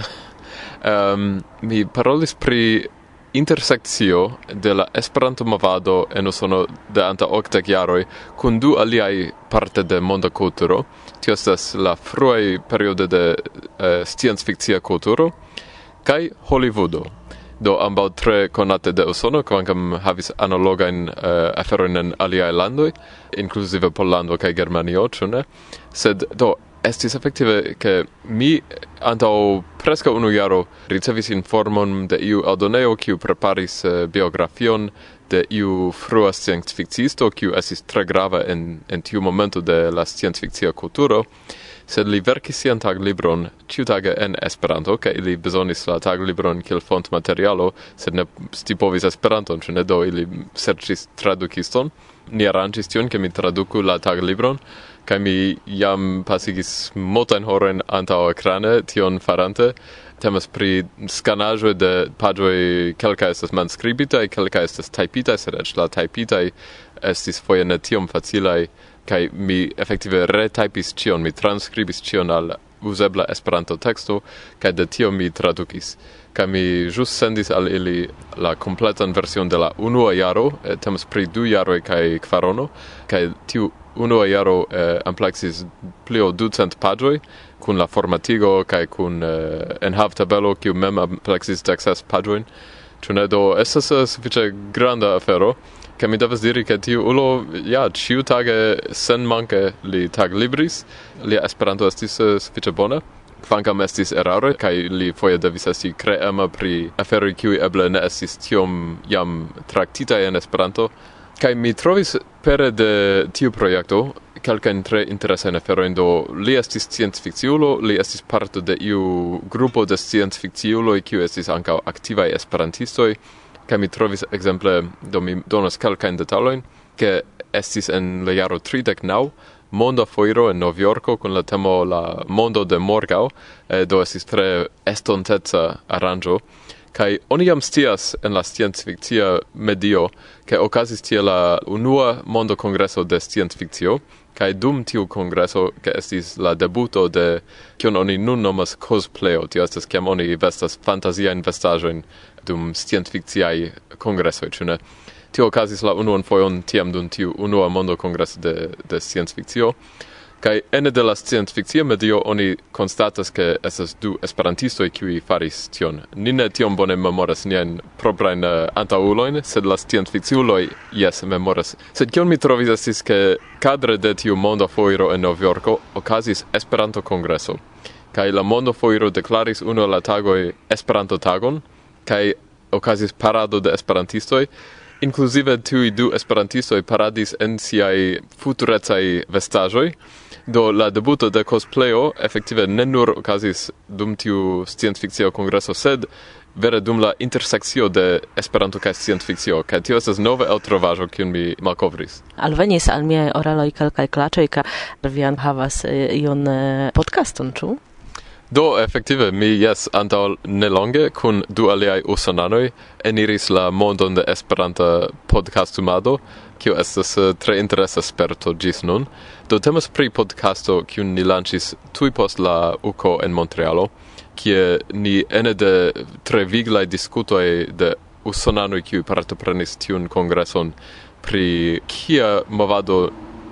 um, mi parolis pri intersekcio de la Esperanto movado en Usono de anta okdek jaroj kun du aliaj parte de monda kulturo. Tio estas la fruaj periode de eh, sciencfikcia kulturo kaj Hollywoodo. Do ambaŭ tre konate de Usono, kvankam havis analogajn uh, aferojn en aliaj landoj, inkluzive Pollando kaj Germanio, ĉu ne? Sed do estis efektive, ke mi antaŭ preskaŭ unu jaro ricevis informon de iu eldonejo, kiu preparis uh, biografion de iu frua sciencfikciisto, kiu estis tre grava en, en tiu momento de la sciencfikcia kulturo, sed li verkis sian taglibron ĉiutage en Esperanto, kaj ili bezonis la taglibron kiel fontmaterialo, sed ne stipovis Esperanton, ĉu ne, do ili serĉis tradukiston. Ni aranĝis tion, ke mi traduku la taglibron, kaj mi jam pasigis multajn horojn antaŭekrane tion farante. Temas pri skanaĵo de paĝoj, kelkaj estas manskribitaj, kelkaj estas tajpitaj, sed eĉ la tajpitaj estis foje ne tiom facilaj, kaj mi efektive retypis ĉion, mi transkribis ĉion al uzebla Esperanto teksto, kaj de tio mi tradukis. Kaj mi ĵus sendis al ili la kompletan version de la unua jaro, eh, temas pri du jaroj kaj kvarono, kaj tiu unua jaro eh, ampleksis pli ol ducent paĝoj, kun la formatigo kaj kun eh, enhavtabelo, kiu mem ampleksis dekses paĝojn. Ĉu ne, do estas uh, sufiĉe granda afero, ke mi devas diri, ke tiu ulo, ja, ĉiutage senmanke li taglibris, lia Esperanto estis uh, sufiĉe bona, kvankam estis eraroj, kaj li foje devis esti kreema pri aferoj, kiuj eble ne estis tiom jam traktitaj en Esperanto, kaj mi trovis pere de tiu projekto kelkajn tre interesajn aferojn. Do li estis sciencfikciulo, li estis parto de iu grupo de sciencfikciuloj, kiu estis ankaŭ aktivaj esperantistoj, kaj mi trovis ekzemple, do mi donas kelkajn detalojn, ke estis en la jaro tridek naŭ monda foiro en Novjorko kun la temo la mondo de morgaŭ, eh, do estis tre estonteca aranĝo. Kaj oni jam scias en la sciencfikcia medio, ke okazis tie la unua mondo kongreso de sciencfikcio, kaj dum tiu kongreso, ke estis la debuto de kion oni nun nomas cosplayo, tio estas kiam oni vestas fantaziajn vestaĵojn dum sciencfikciaj kongresoj, ĉu ne? Tio okazis la unuan fojon tiam dum tiu unua mondo kongreso de, de sciencfikcio. Kaj ene de la sciencfikcia medio oni konstatas, ke estas du esperantistoj kiuj faris tion. Ni ne tiom bone memoras niajn proprajn uh, antaŭulojn, sed la sciencfikciuloj jes memoras. Sed kion mi trovis estis, ke kadre de tiu monda foiro en Novjorko okazis Esperanto-kongreso. Kaj la mondo foiro deklaris unu el la tagoj Esperanto-tagon, kaj okazis parado de esperantistoj. Inclusive tiuj du esperantistoj paradis en siaj futurecaj vestaĵoj. Do la debuto de cosplayo efektive ne nur okazis dum tiu sciencfikcia kongreso, sed vere dum la intersekcio de Esperanto kaj sciencfikcio, kaj tio estas nova eltrovaĵo, kiun mi malkovris. Alvenis al miaj oreloj kelkaj klaĉoj, ke vi havas iun podcaston, ĉu? Do, efektive, mi jes antaŭ nelonge kun du aliaj usonanoj eniris la mondon de Esperanta podcastumado, kiu estas uh, tre interesa sperto ĝis nun. Do temas pri podcasto, kiun ni lanĉis tuj post la U K O en Montrealo, kie ni ene de tre viglaj diskutoj de usonanoj, kiuj partoprenis tiun kongreson pri kia movado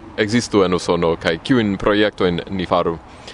existu en Usono, kai kiujn projektojn ni faru.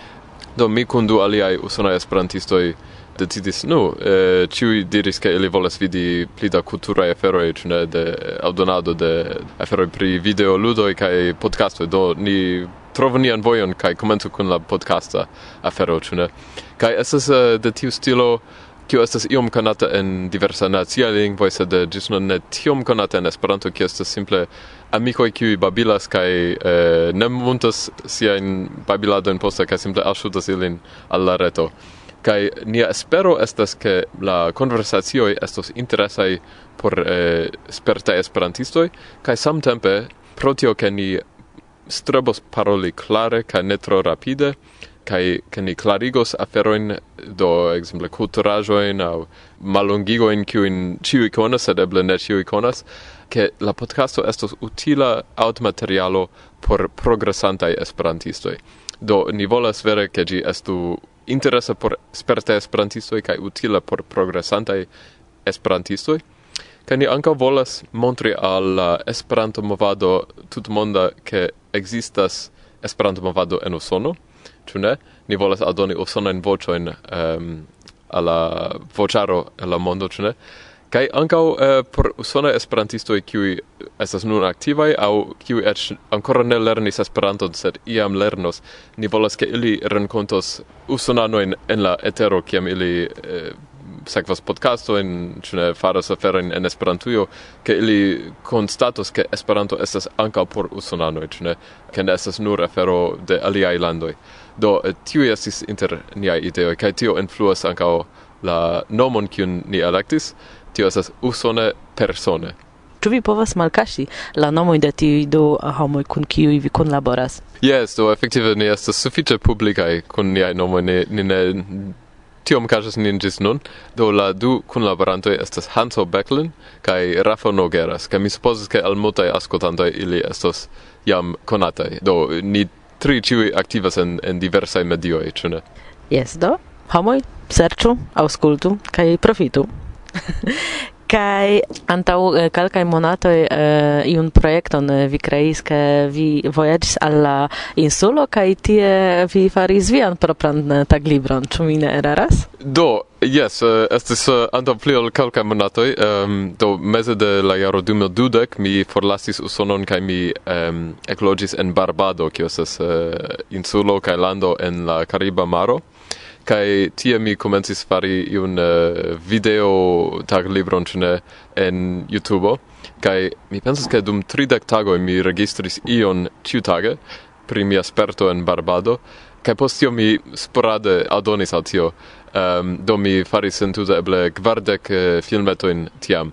Do mi kun du aliaj usonaj esperantistoj decidis, nu, eh, ciui diris che ili volas vidi pli da kulturaj aferoj, ĉu ne, de aldonado de aferoj pri videoludoj kaj podcastoj, do ni trovu nian vojon kaj komencu kun la podcasta afero, ĉu ne. Kaj estas uh, de tiu stilo, kiu estas iom konata en diversa naciaj lingvoj, sed ĝis nun ne tiom konata en Esperanto, kiu estas simple amikoj kiuj babilas kaj eh, ne muntas siajn babiladojn poste kaj simple alŝutas ilin al la reto. Kai nia espero estas ke la konversacioj estos interesaj por eh, spertaj esperantistoj, kaj samtempe pro tio ke ni strebos paroli klare kaj ne tro rapide, kaj ke ni klarigos aferojn, do ekzemple kulturaĵojn aŭ mallongigojn kiujn ĉiuj konas, sed eble ne ĉiuj konas, ke la podcasto estos utila aŭtmaterialo por progresantaj esperantistoj. Do ni volas vere ke ĝi estu interesa por spertaj esperantistoj kaj utila por progresantaj esperantistoj. Kaj ni ankaŭ volas montri al la Esperanto-movado tutmonda ke ekzistas Esperanto-movado en Usono, ĉu ne? Ni volas aldoni usonajn voĉojn um, al la voĉaro en la mondo, ĉu ne? Kaj ankaŭ uh, por usonaj esperantistoj kiuj estas nun aktivaj aŭ kiuj eĉ ankoraŭ ne lernis Esperanton, sed iam lernos, ni volas ke ili renkontos usonanojn en la etero, kiam ili uh, sekvas podcastojn, ĉu ne, faras aferojn en Esperantujo, ke ili konstatos ke Esperanto estas ankaŭ por usonanoj, ĉu ne, ke ne estas nur afero de aliaj landoj. Do tiuj estis inter niaj ideoj, kaj tio influas ankaŭ la nomon kiun ni elektis. Tio estas usone persone. Ĉu vi povas malkaŝi la nomojn de tiuj du homoj kun kiuj vi kunlaboras? Yes, do efektive ni estas sufiĉe publikaj kun niaj nomoj, ni, ni ne tiom kaŝas nin ĝis nun. Do la du kunlaborantoj estas Hanso Becklin kaj Rafa Nogueras, kaj mi supozas ke al multaj aŭskultantoj ili estos jam konataj. Do ni tri ĉiuj aktivas en, en diversaj medioj, ĉu ne? Yes, do homoj, serĉu, aŭskultu kaj profitu. Kaj antaŭ eh, kelkaj monatoj eh, iun projekton eh, vi kreis, ke vi vojaĝis al la insulo kaj tie vi faris vian propran eh, taglibron, ĉu mi ne eraras? Do, yes, uh, estis uh, antaŭ pli ol kelkaj monatoj, um, do meze de la jaro du mil dudek mi forlasis Usonon kaj mi um, ekloĝis en Barbado, kiu estas uh, insulo kaj lando en la Kariba Maro. Kai tie mi komencis fari iun uh, video taglibron, ĉu ne, en YouTube. Kai mi pensas ke dum tridek tagoj mi registris ion ĉiutage pri mia sperto en Barbado. Kai post tio mi sporade aldonis al tio. Um, do mi faris entute eble kvardek uh, filmetojn tiam.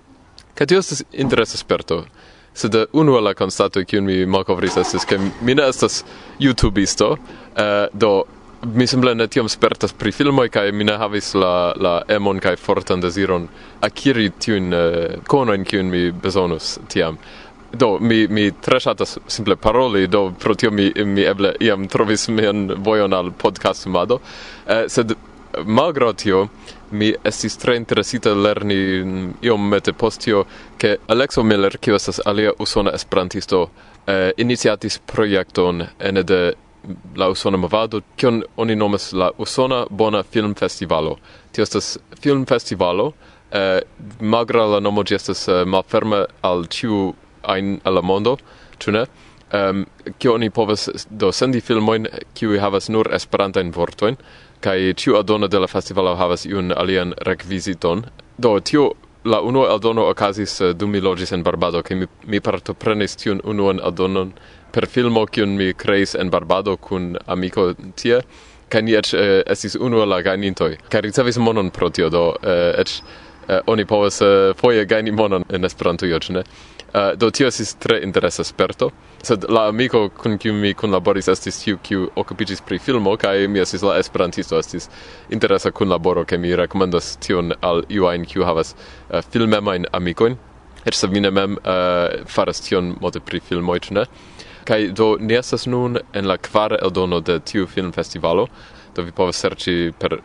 Kai tio estas interesa sperto. Sed unu el la konstatoj kiun mi malkovris estis ke mi ne estas YouTubeisto, uh, do mi simple ne tiom spertas pri filmoj kaj mi ne havis la, la emon kaj fortan deziron akiri tiujn uh, konojn kiujn mi bezonus tiam. Do mi mi tre ŝatas simple paroli, do pro tio mi mi eble iam trovis mian vojon al podcastumado, uh, sed malgraŭ tio mi estis tre interesita lerni iomete post tio, ke Alexo Miller, kiu estas alia usona esperantisto, uh, iniciatis projekton ene de la Usona movado, kion oni nomas la Usona Bona Film Festivalo. Tio estas filmfestivalo, eh, malgraŭ la nomo ĝi estas eh, malferma al ĉiu ajn al la mondo, ĉu ne? Um, kio oni povas do sendi filmojn kiuj havas nur esperantajn vortojn, kaj ĉiu aldono de la festivalo havas iun alian rekviziton. Do tio la unua aldono okazis uh, dum mi loĝis en Barbado, kaj mi, mi partoprenis tiun unuan aldonon per filmo kiun mi kreis en Barbado kun amiko tie, kaj ni eĉ eh, estis unu el la gajnintoj, kaj ricevis monon pro tio, do eh, eĉ eh, oni povas eh, foje gajni monon en Esperantujo, ĉu ne? Uh, do tio estis tre interesa sperto, sed la amiko kun kiu mi kunlaboris estis tiu kiu okupiĝis pri filmo, kaj mi estis la esperantisto, estis interesa kunlaboro, kaj mi rekomendas tion al iu ajn kiu havas uh, filmemajn amikojn, eĉ se vi ne mem uh, faras tion multe pri filmoj, ĉu ne? Kaj do ni estas nun en la kvara eldono de tiu filmfestivalo, do vi povas serĉi per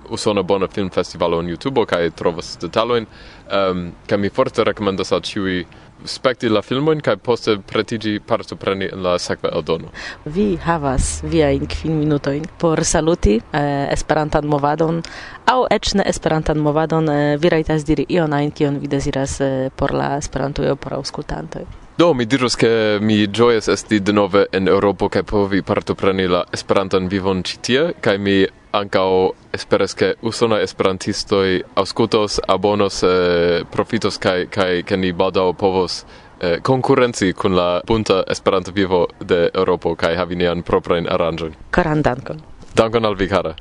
Usona bona film festivalo en YouTube kaj trovas detalojn. Um, kaj mi forte rekomendas al ĉiuj spekti la filmojn kaj poste pretiĝi partopreni en la sekva eldono. Vi havas viajn kvin minutojn por saluti eh, Esperantan movadon aŭ eĉ ne Esperantan movadon. Eh, vi rajtas diri ion ajn kion vi deziras eh, por la Esperantujo, por aŭskultantoj. Do, mi diros ke mi ĝojas esti denove en Eŭropo kaj povi partopreni la Esperantan vivon ĉi tie, kaj mi ankaŭ esperas ke usonaj esperantistoj aŭskultos, abonos, eh, profitos kaj kaj ke ni baldaŭ povos eh, konkurenci kun la bunta Esperanta vivo de Eŭropo kaj havi nian proprajn aranĝojn. Koran dankon. Dankon al vi, kara.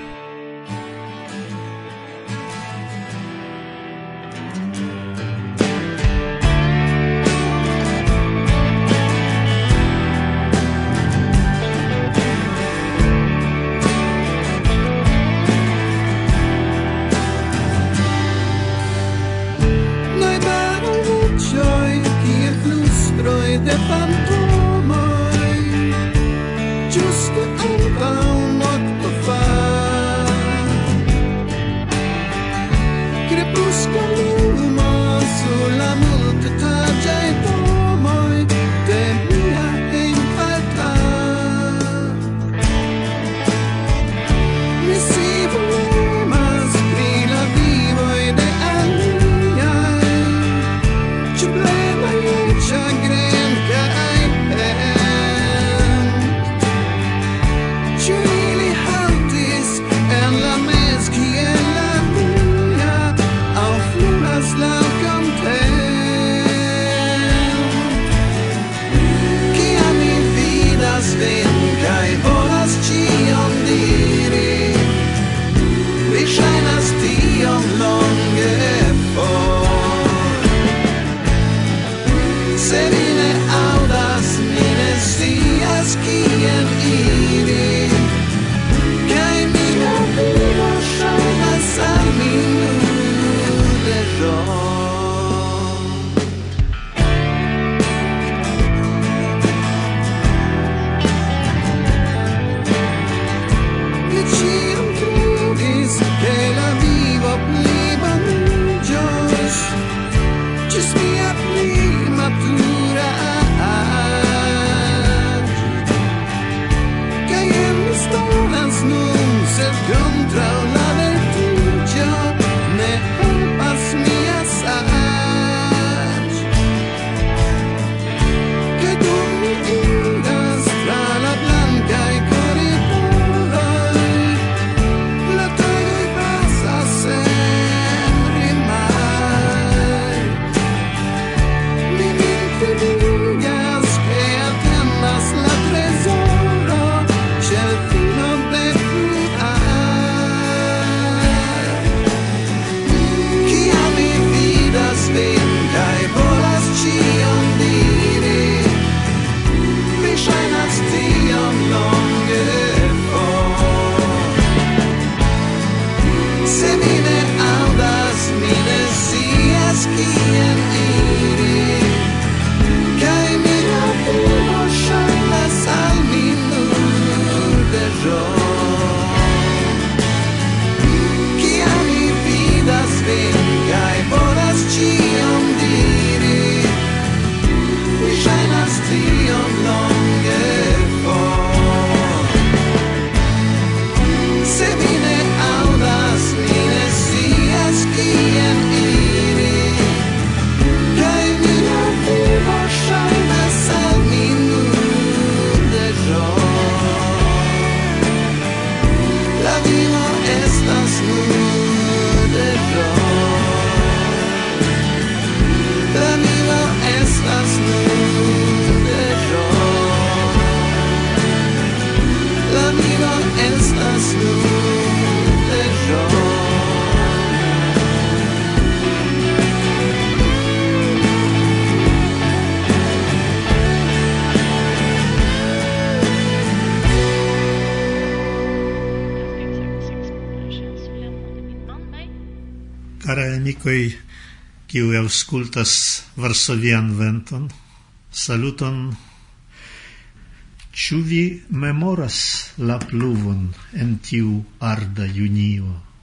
Amikoj, kiuj aŭskultas Varsovian venton, saluton. Ĉu vi memoras la pluvon en tiu arda junio?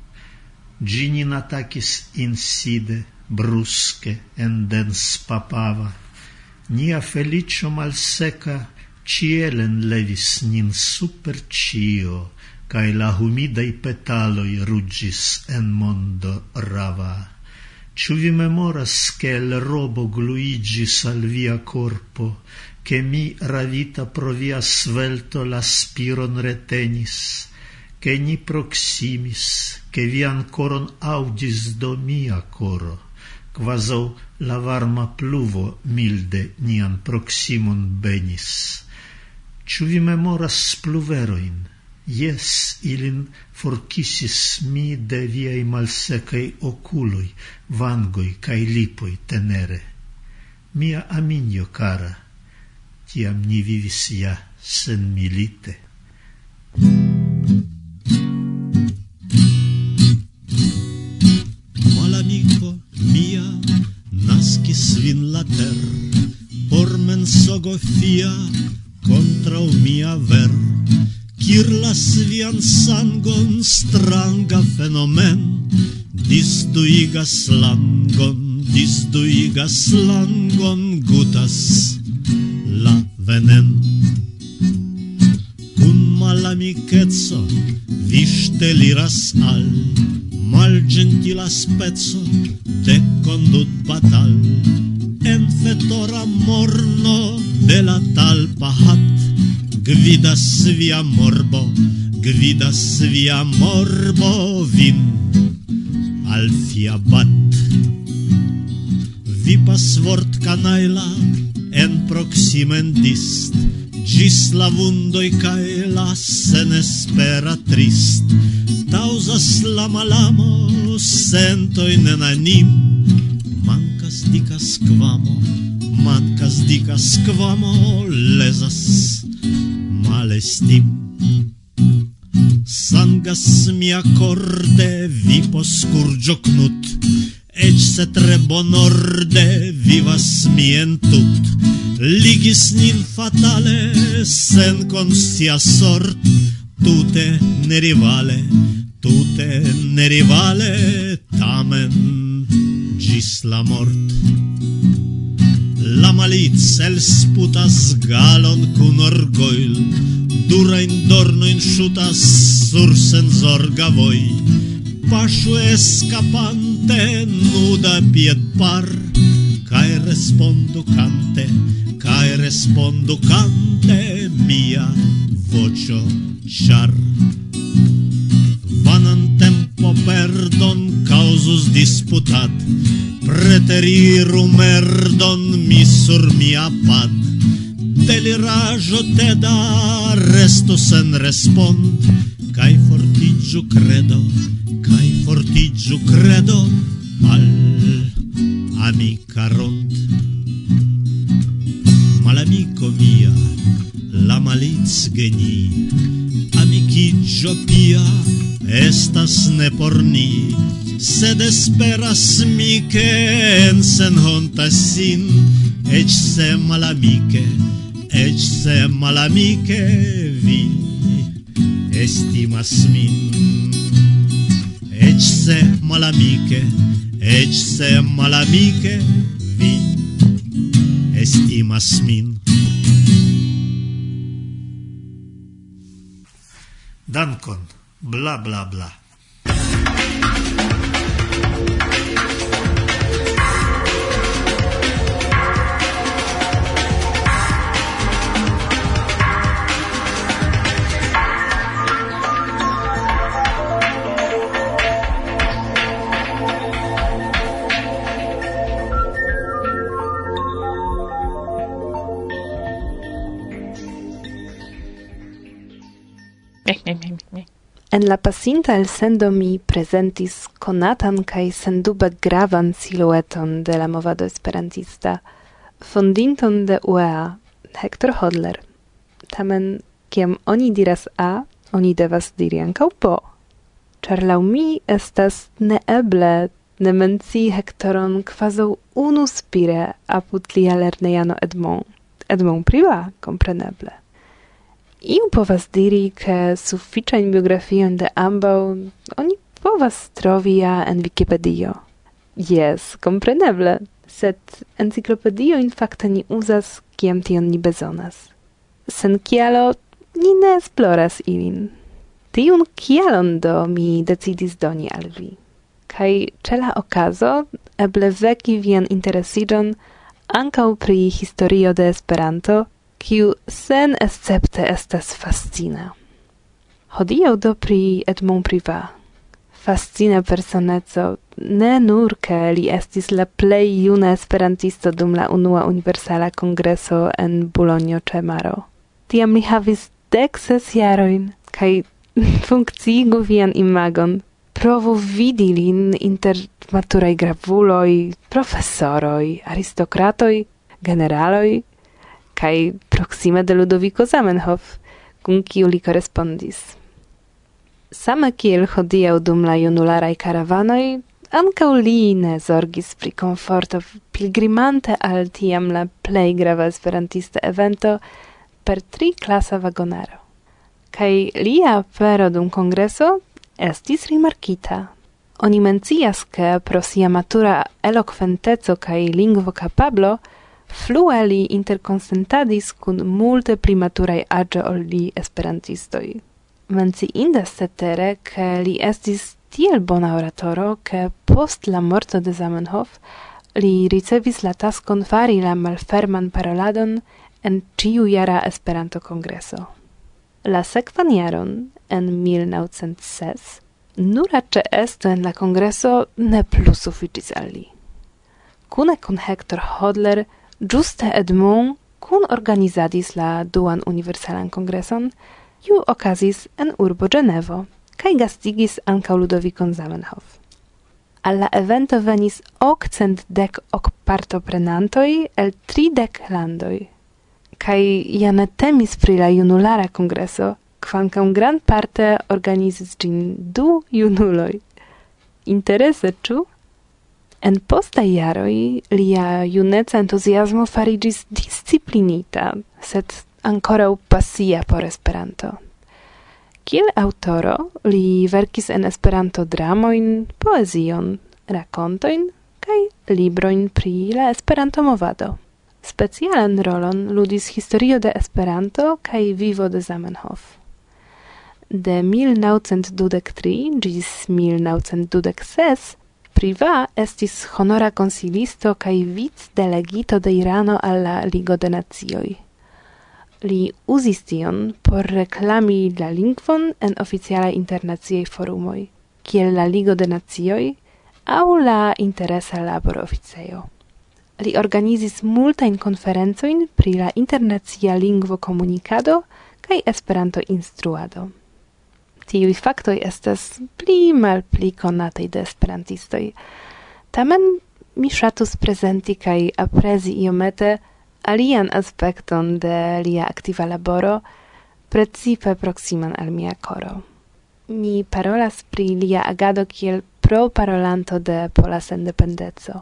Ginin atacis inside, brusque, en dens papava. Nia felicio malseca cielen levis nin super cio, cae la humidei petaloi ruggis en mondo rava. Ciu vi memoras che el robo gluigis al via corpo, che mi ravita pro via svelto la spiron retenis, che ni proximis, che vi ancoron audis do mia coro, quasau la varma pluvo milde nian proximon benis. Ciu vi memoras pluveroin? Yes, ilin forcisis mi de viei malsecai oculoi, vangoi cae lipoi tenere. Mia aminio cara, tiam ni vivis ja sen milite. Malamico mia nascis vin la ter, por mensogo fia contra mia ver. Kirlas vian sangon stranga fenomen, disduigas langon, disduigas langon, gutas la venen. Cun malamicetso vi steliras al malgentila spezzo te condut batal, en fetora morno de la talpa hat. Gvidas via morbo, gvidas via morbo vin al fiabat. Vi pasvort canaila en proximen dist, gis la vundoi cae la senespera trist. Tausas la malamo, sentoin en anim, mancas dicas quamo, mancas dicas quamo, lesas malestim. Sangas mia corde vi poscurgio knut, ec se tre bonorde vivas mi entut. Ligis nin fatale sen conscia sort, tute ne rivale, tute ne rivale, tamen gis la mort. La maliz elsputas galon cun orgoil, durain dornoin sciutas sur senzorga voi. Pascio escapante nuda pied par, cae respondu cante, cae respondu cante mia vocio char. Vanan tempo perdon causus disputat, preteriru merdon mi sur mia pad. Delirajo te da resto sen respond, cae fortigiu credo, cae fortigiu credo al amica rond. Malamico mia, la maliz geni, amicigio pia, estas ne por ni, sed esperas mi che en sen honta sin, ec se malamiche, ec se malamiche vi estimas min. Ec se malamiche, ec se malamiche vi estimas min. Dankon, bla bla bla. En la pasinta elsendo mi presentis konatan kaj sendube gravan silueton de la movado esperantista, fondinton de U E A, Hector Hodler. Tamen, kiam oni diras A, oni devas diri ankaŭ B. Ĉar laŭ mi estas neeble ne mencii Hectoron kvazaŭ unuspire apud lia lernejano Edmond. Edmond Privat, kompreneble. Iu povas diri, che sufficiajn biografiojn de ambaŭ oni povas trovi ja en Wikipedio. Yes, kompreneble, sed enciklopedio in fakte ni uzas, kiam tion ni bezonas. Sen kialo ni ne esploras ilin. Tiun kialon do mi decidis doni al vi. Kai ĉe la okazo eble veki vian interesiĝon ankaŭ pri historio de Esperanto, kiu sen escepte estas fascina. Hodiaŭ do pri Edmond Privat. Fascina personeco, ne nur ke li estis la plej juna esperantisto dum la unua universala kongreso en Bulonjo ĉe maro. Tiam li havis dek ses jarojn, kaj funkciigu vian imagon. Provu vidi lin inter maturaj gravuloj, profesoroj, aristokratoj, generaloj, kaj proksime de Ludoviko Zamenhof, kun kiu li korespondis. Same kiel hodiaŭ dum la junularaj karavanoj, ankaŭ li ne zorgis pri komforto, pilgrimante al tiam la plej grava esperantista evento per tri klasa vagonaro. Kaj lia apero dum kongreso estis rimarkita. Oni mencias, ke pro sia matura elokventeco kaj lingvo kapablo flue li interkonsentadis kun multe pli maturaj aĝe ol li esperantistoj. Menciindas cetere, ke li estis tiel bona oratoro, ke post la morto de Zamenhof li ricevis la taskon fari la malferman paroladon en ĉiujara Esperanto-kongreso. La sekvan jaron, en mil naŭcent ses, nura ĉeesto en la kongreso ne plu sufiĉis al li. Kune kun Hector Hodler, ĝuste Edmond kunorganizadis la duan universalan kongreson, kiu okazis en urbo Ĝenevo, kaj gastigis ankaŭ Ludovikon Zamenhof. Al la evento venis okcent dek ok partoprenantoj el tridek landoj. Kaj ja ne temis pri la junulara kongreso, kvankam grandparte organizis ĝin du junuloj. Interese, ĉu? En postaj jaroj lia juneca entuziasmo fariĝis disciplinita, sed ankoraŭ pasia por Esperanto. Kiel aŭtoro li verkis en Esperanto dramojn, poezion, rakontojn kaj librojn pri la Esperanto-movado. Specialan rolon ludis historio de Esperanto kaj vivo de Zamenhof. De mil naŭcent dudek tri ĝis mil naŭcent dudek ses Privat estis honora konsilisto kaj vicdelegito de Irano al la Ligo de Nacioj. Li uzis tion por reklami la lingvon en oficialaj internaciaj forumoj, kiel la Ligo de Nacioj aŭ la Interesa Labor-Oficejo. Li organizis multajn konferencojn pri la internacia lingvo-komunikado kaj Esperanto-instruado. Tiuj faktoj estas pli malpli konataj de esperantistoj. Tamen mi ŝatus prezenti kaj aprezi iomete alian aspekton de lia aktiva laboro, precipe proksiman al mia koro. Mi parolas pri lia agado kiel pro-parolanto de pola sendependeco.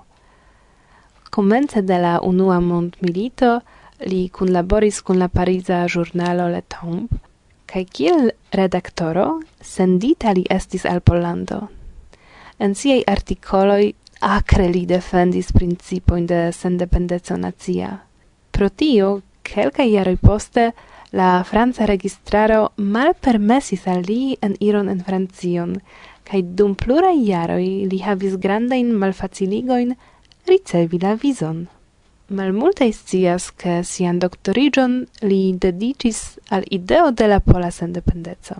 Komence de la unua mondmilito li kunlaboris kun la pariza ĵurnalo Le Temps, kaj kiel redaktoro sendita li estis al Pollando. En siaj artikoloj akre li defendis principojn de sendependeco nacia. Pro tio, kelkaj jaroj poste, la franca registraro malpermesis al li eniron en Francion, kaj dum pluraj jaroj li havis grandajn malfaciligojn ricevi la vizon. Malmultaj scias, ke sian doktoriĝon li dediĉis al ideo de la pola sendependeco.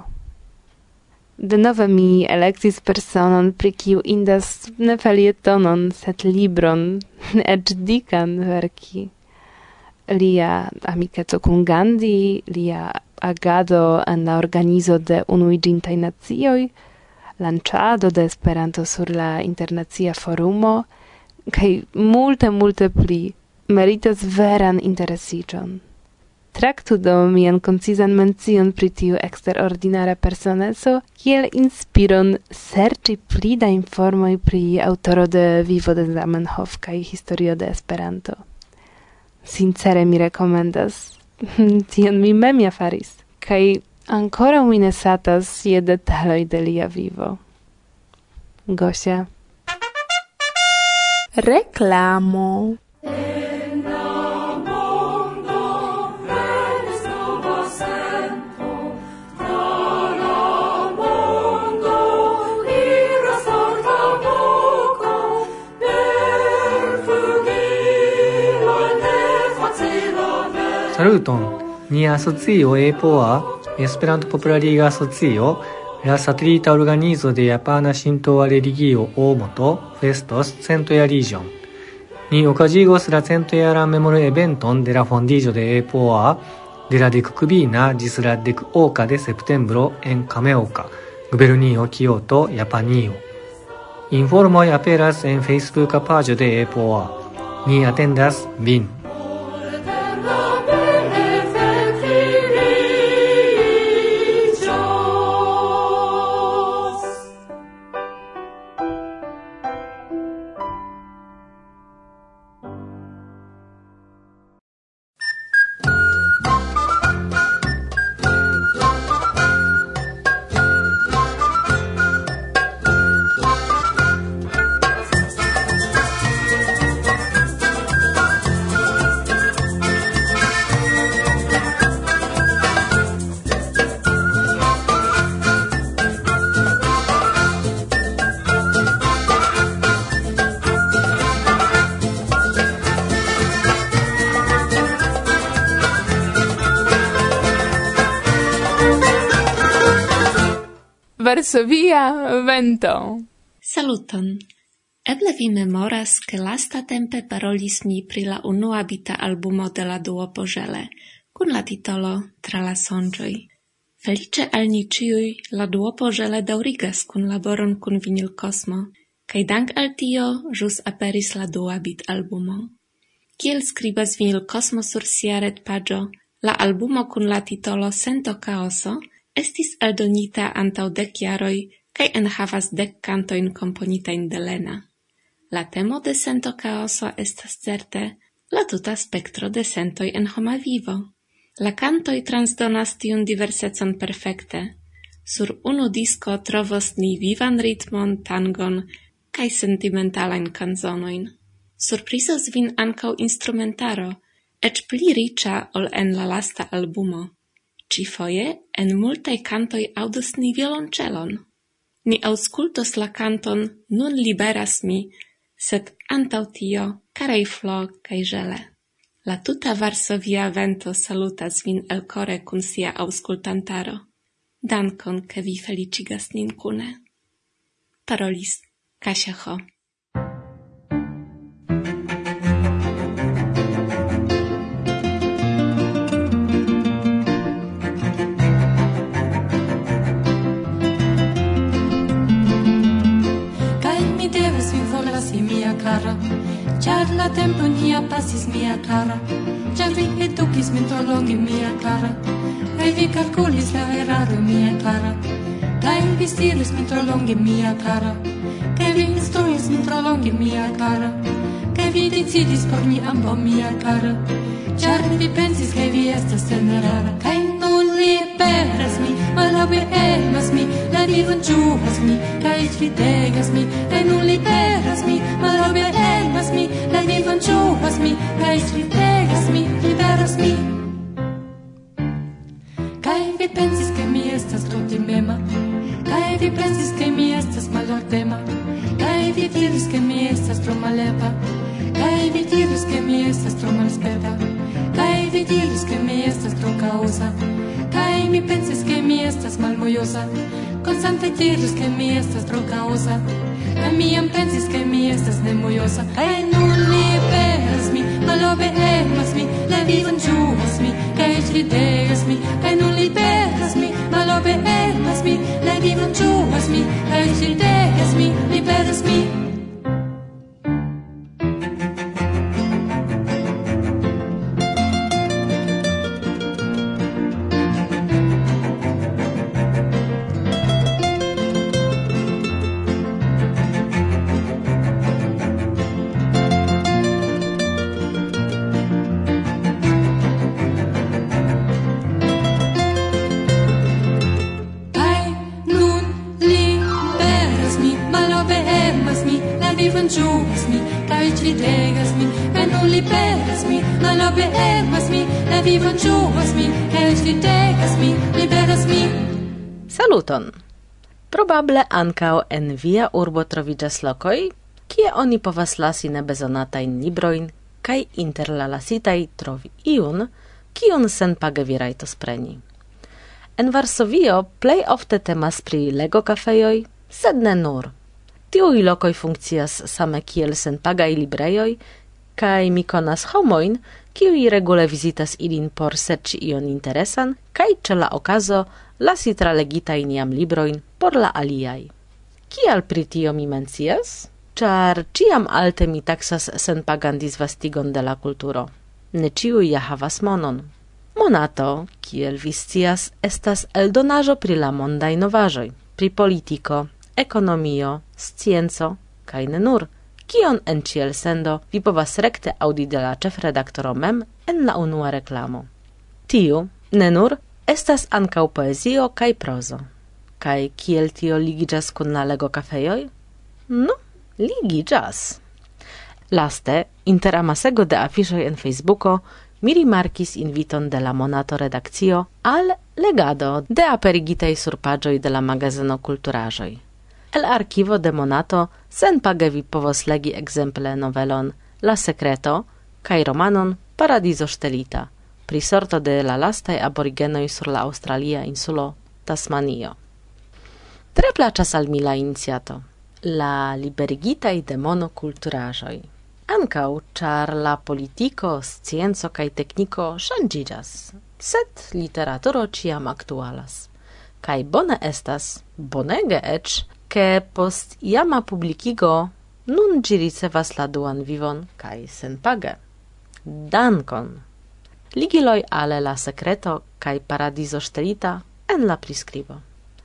Denove mi elektis personon, pri kiu indas ne felietonon, sed libron, eĉ dikan verki. Lia amikeco kun Gandhi, lia agado en la organizo de Unuiĝintaj Nacioj, lanĉado de Esperanto sur la internacia forumo, kaj multe, multe pli, meritas veran interesiĝon. Traktu do mian koncizan mencion pri tiu eksterordinara personeco kiel inspiron serĉi pli da informoj pri aŭtoro de vivo de Zamenhof kaj historio de Esperanto. Sincere mi rekomendas. Tion mi mem ja faris. Kaj ankoraŭ mi ne satas je detaloj de lia vivo. Gosia. Reklamo. Saluton, nia asocio EPOA, Esperanto Populariga Asocio, la satelita organizo de japana Shintoa religio Omoto, festos centoja region. Ni okazigos la centojaran memoro eventon de la fondiĝo de EPOA de la dekkvina ĝis la dekoka de septembro en Kameoka, gubernio Kyoto, Japanio. Informoj aperas en Facebooka paĝo de EPOA. Ni atendas vin. Varsovia vento. Saluton. Eble vi memoras, ke lastatempe parolis mi pri la unuabita albumo de la duopo Żele, kun la titolo Tra la sonĝoj. Feliĉe al ni ĉiuj, la duopo Żele daŭrigas kunlaboron kun Vinyl Cosmo, kaj dank al tio ĵus aperis la dua bit-albumo. Kiel skribas Vinyl Cosmo sur sia retpaĝo, la albumo kun la titolo Sento Kaoso estis eldonita antaŭ dek jaroj kaj enhavas dek kantojn komponitajn de Lena. La temo de Sento Kaoso estas certe la tuta spektro de sentoj en homa vivo. La kantoj transdonas tiun diversecon perfekte. Sur unu disko trovos ni vivan ritmon, tangon kaj sentimentalajn kanzonojn. Surprizos vin ankaŭ instrumentaro, eĉ pli riĉa ol en la lasta albumo. Ĉifoje en multaj kantoj aŭdos ni violonĉelon. Ni aŭskultos la kanton Nun liberas mi, sed antaŭ tio Karaj Flo kaj Żele. La tuta Varsovia vento salutas vin elkore kun sia aŭskultantaro. Dankon, ke vi feliĉigas nin kune. Parolis Kasia Ho. Ĉar la tempo nia pasis, mia kara, ĉar vi edukis min tro longe, mia kara, kaj vi kalkulis la eraro, mia kara, kaj vi stiris min tro longe, mia kara, kaj vi instruis min tro longe, mia kara, kaj vi decidis por mi ambaŭ, mia kara, ĉar vi pensis, kaj vi estas senerara, kaj nun liberas mi, malabemas mi, la vivon ĝuas mi, kaj fidegas mi, kaj nun liberas mi, malabemas mi, la vivon ĝuas mi, kaj fidegas mi, liberas mi. Kaj vi pensis, ke mi estas tro timema, kaj vi pensis, ke mi estas malordema, kaj vi diris, ke mi estas tro mallepa, kaj vi diris, ke mi estas tro malspeta, kaj vi diris, ke mi estas tro kaŭza, kaj mi pensis, ke mi estas malmojosa, konstante diris, ke mi estas tro kaŭza, kaj mi jam pensis, ke mi estas nemojosa, kaj nun liberas mi, malobeemas mi, la vivon ĝuas mi, kaj fidegas mi, kaj nun liberas mi, malobeemas mi, la vivon ĝuas mi, kaj fidegas mi, liberas mi. vivon ĝuas mi, kaj ĝvidegas mi, kaj nun liberas mi, malnoble emas mi, la vivon ĝuas mi, kaj ĝvidegas mi, liberas mi. Saluton! Probable ankaŭ en via urbo troviĝas lokoj, kie oni povas lasi nebezonatajn librojn, kaj inter la lasitaj trovi iun, kiun senpage vi rajtos preni. En Varsovio plej ofte temas pri Lego-kafejoj, sed ne nur. Tiuj lokoj funkcias same kiel senpagaj librejoj, kaj mi konas homojn, kiuj regule vizitas ilin por serĉi ion interesan, kaj ĉe la okazo lasi tralegitajn jam librojn por la aliaj. Kial pri tio mi mencias? Ĉar ĉiam alte mi taksas senpagan disvastigon de la kulturo. Ne ĉiuj ja havas monon. Monato, kiel vi scias, estas eldonaĵo pri la mondaj novaĵoj, pri politiko, ekonomio, scienco, kaj ne nur, kion en ĉi elsendo vi povas rekte aŭdi de la ĉefredaktoro mem en la unua reklamo. Tiu, ne nur, estas ankaŭ poezio kaj prozo. Kaj kiel tio ligiĝas kun la Lego-kafejoj? Nu, ligiĝas. Laste, inter amasego de afiŝoj en Facebooko, mi rimarkis inviton de la Monato redakcio al legado de aperigitaj surpaĝoj de la magazeno Kulturaĵoj. El arkivo de Monato senpage vi povos legi ekzemple novelon La Sekreto kaj romanon Paradizo ŝtelita, pri sorto de la lastaj aborigenoj sur la aŭstralia insulo Tasmanio. Tre plaĉas al mi la iniciato, la liberigitaj de monokulturaĵoj. Ankaŭ ĉar la politiko, scienco kaj tekniko ŝanĝiĝas, sed literaturo ĉiam aktualas. Kaj bone estas, bonege eĉ, ke post iama publikigo nun ĝi ricevas la duan vivon kaj senpage. Dankon! Ligiloj al La Sekreto kaj Paradizo ŝtelita en la priskribo.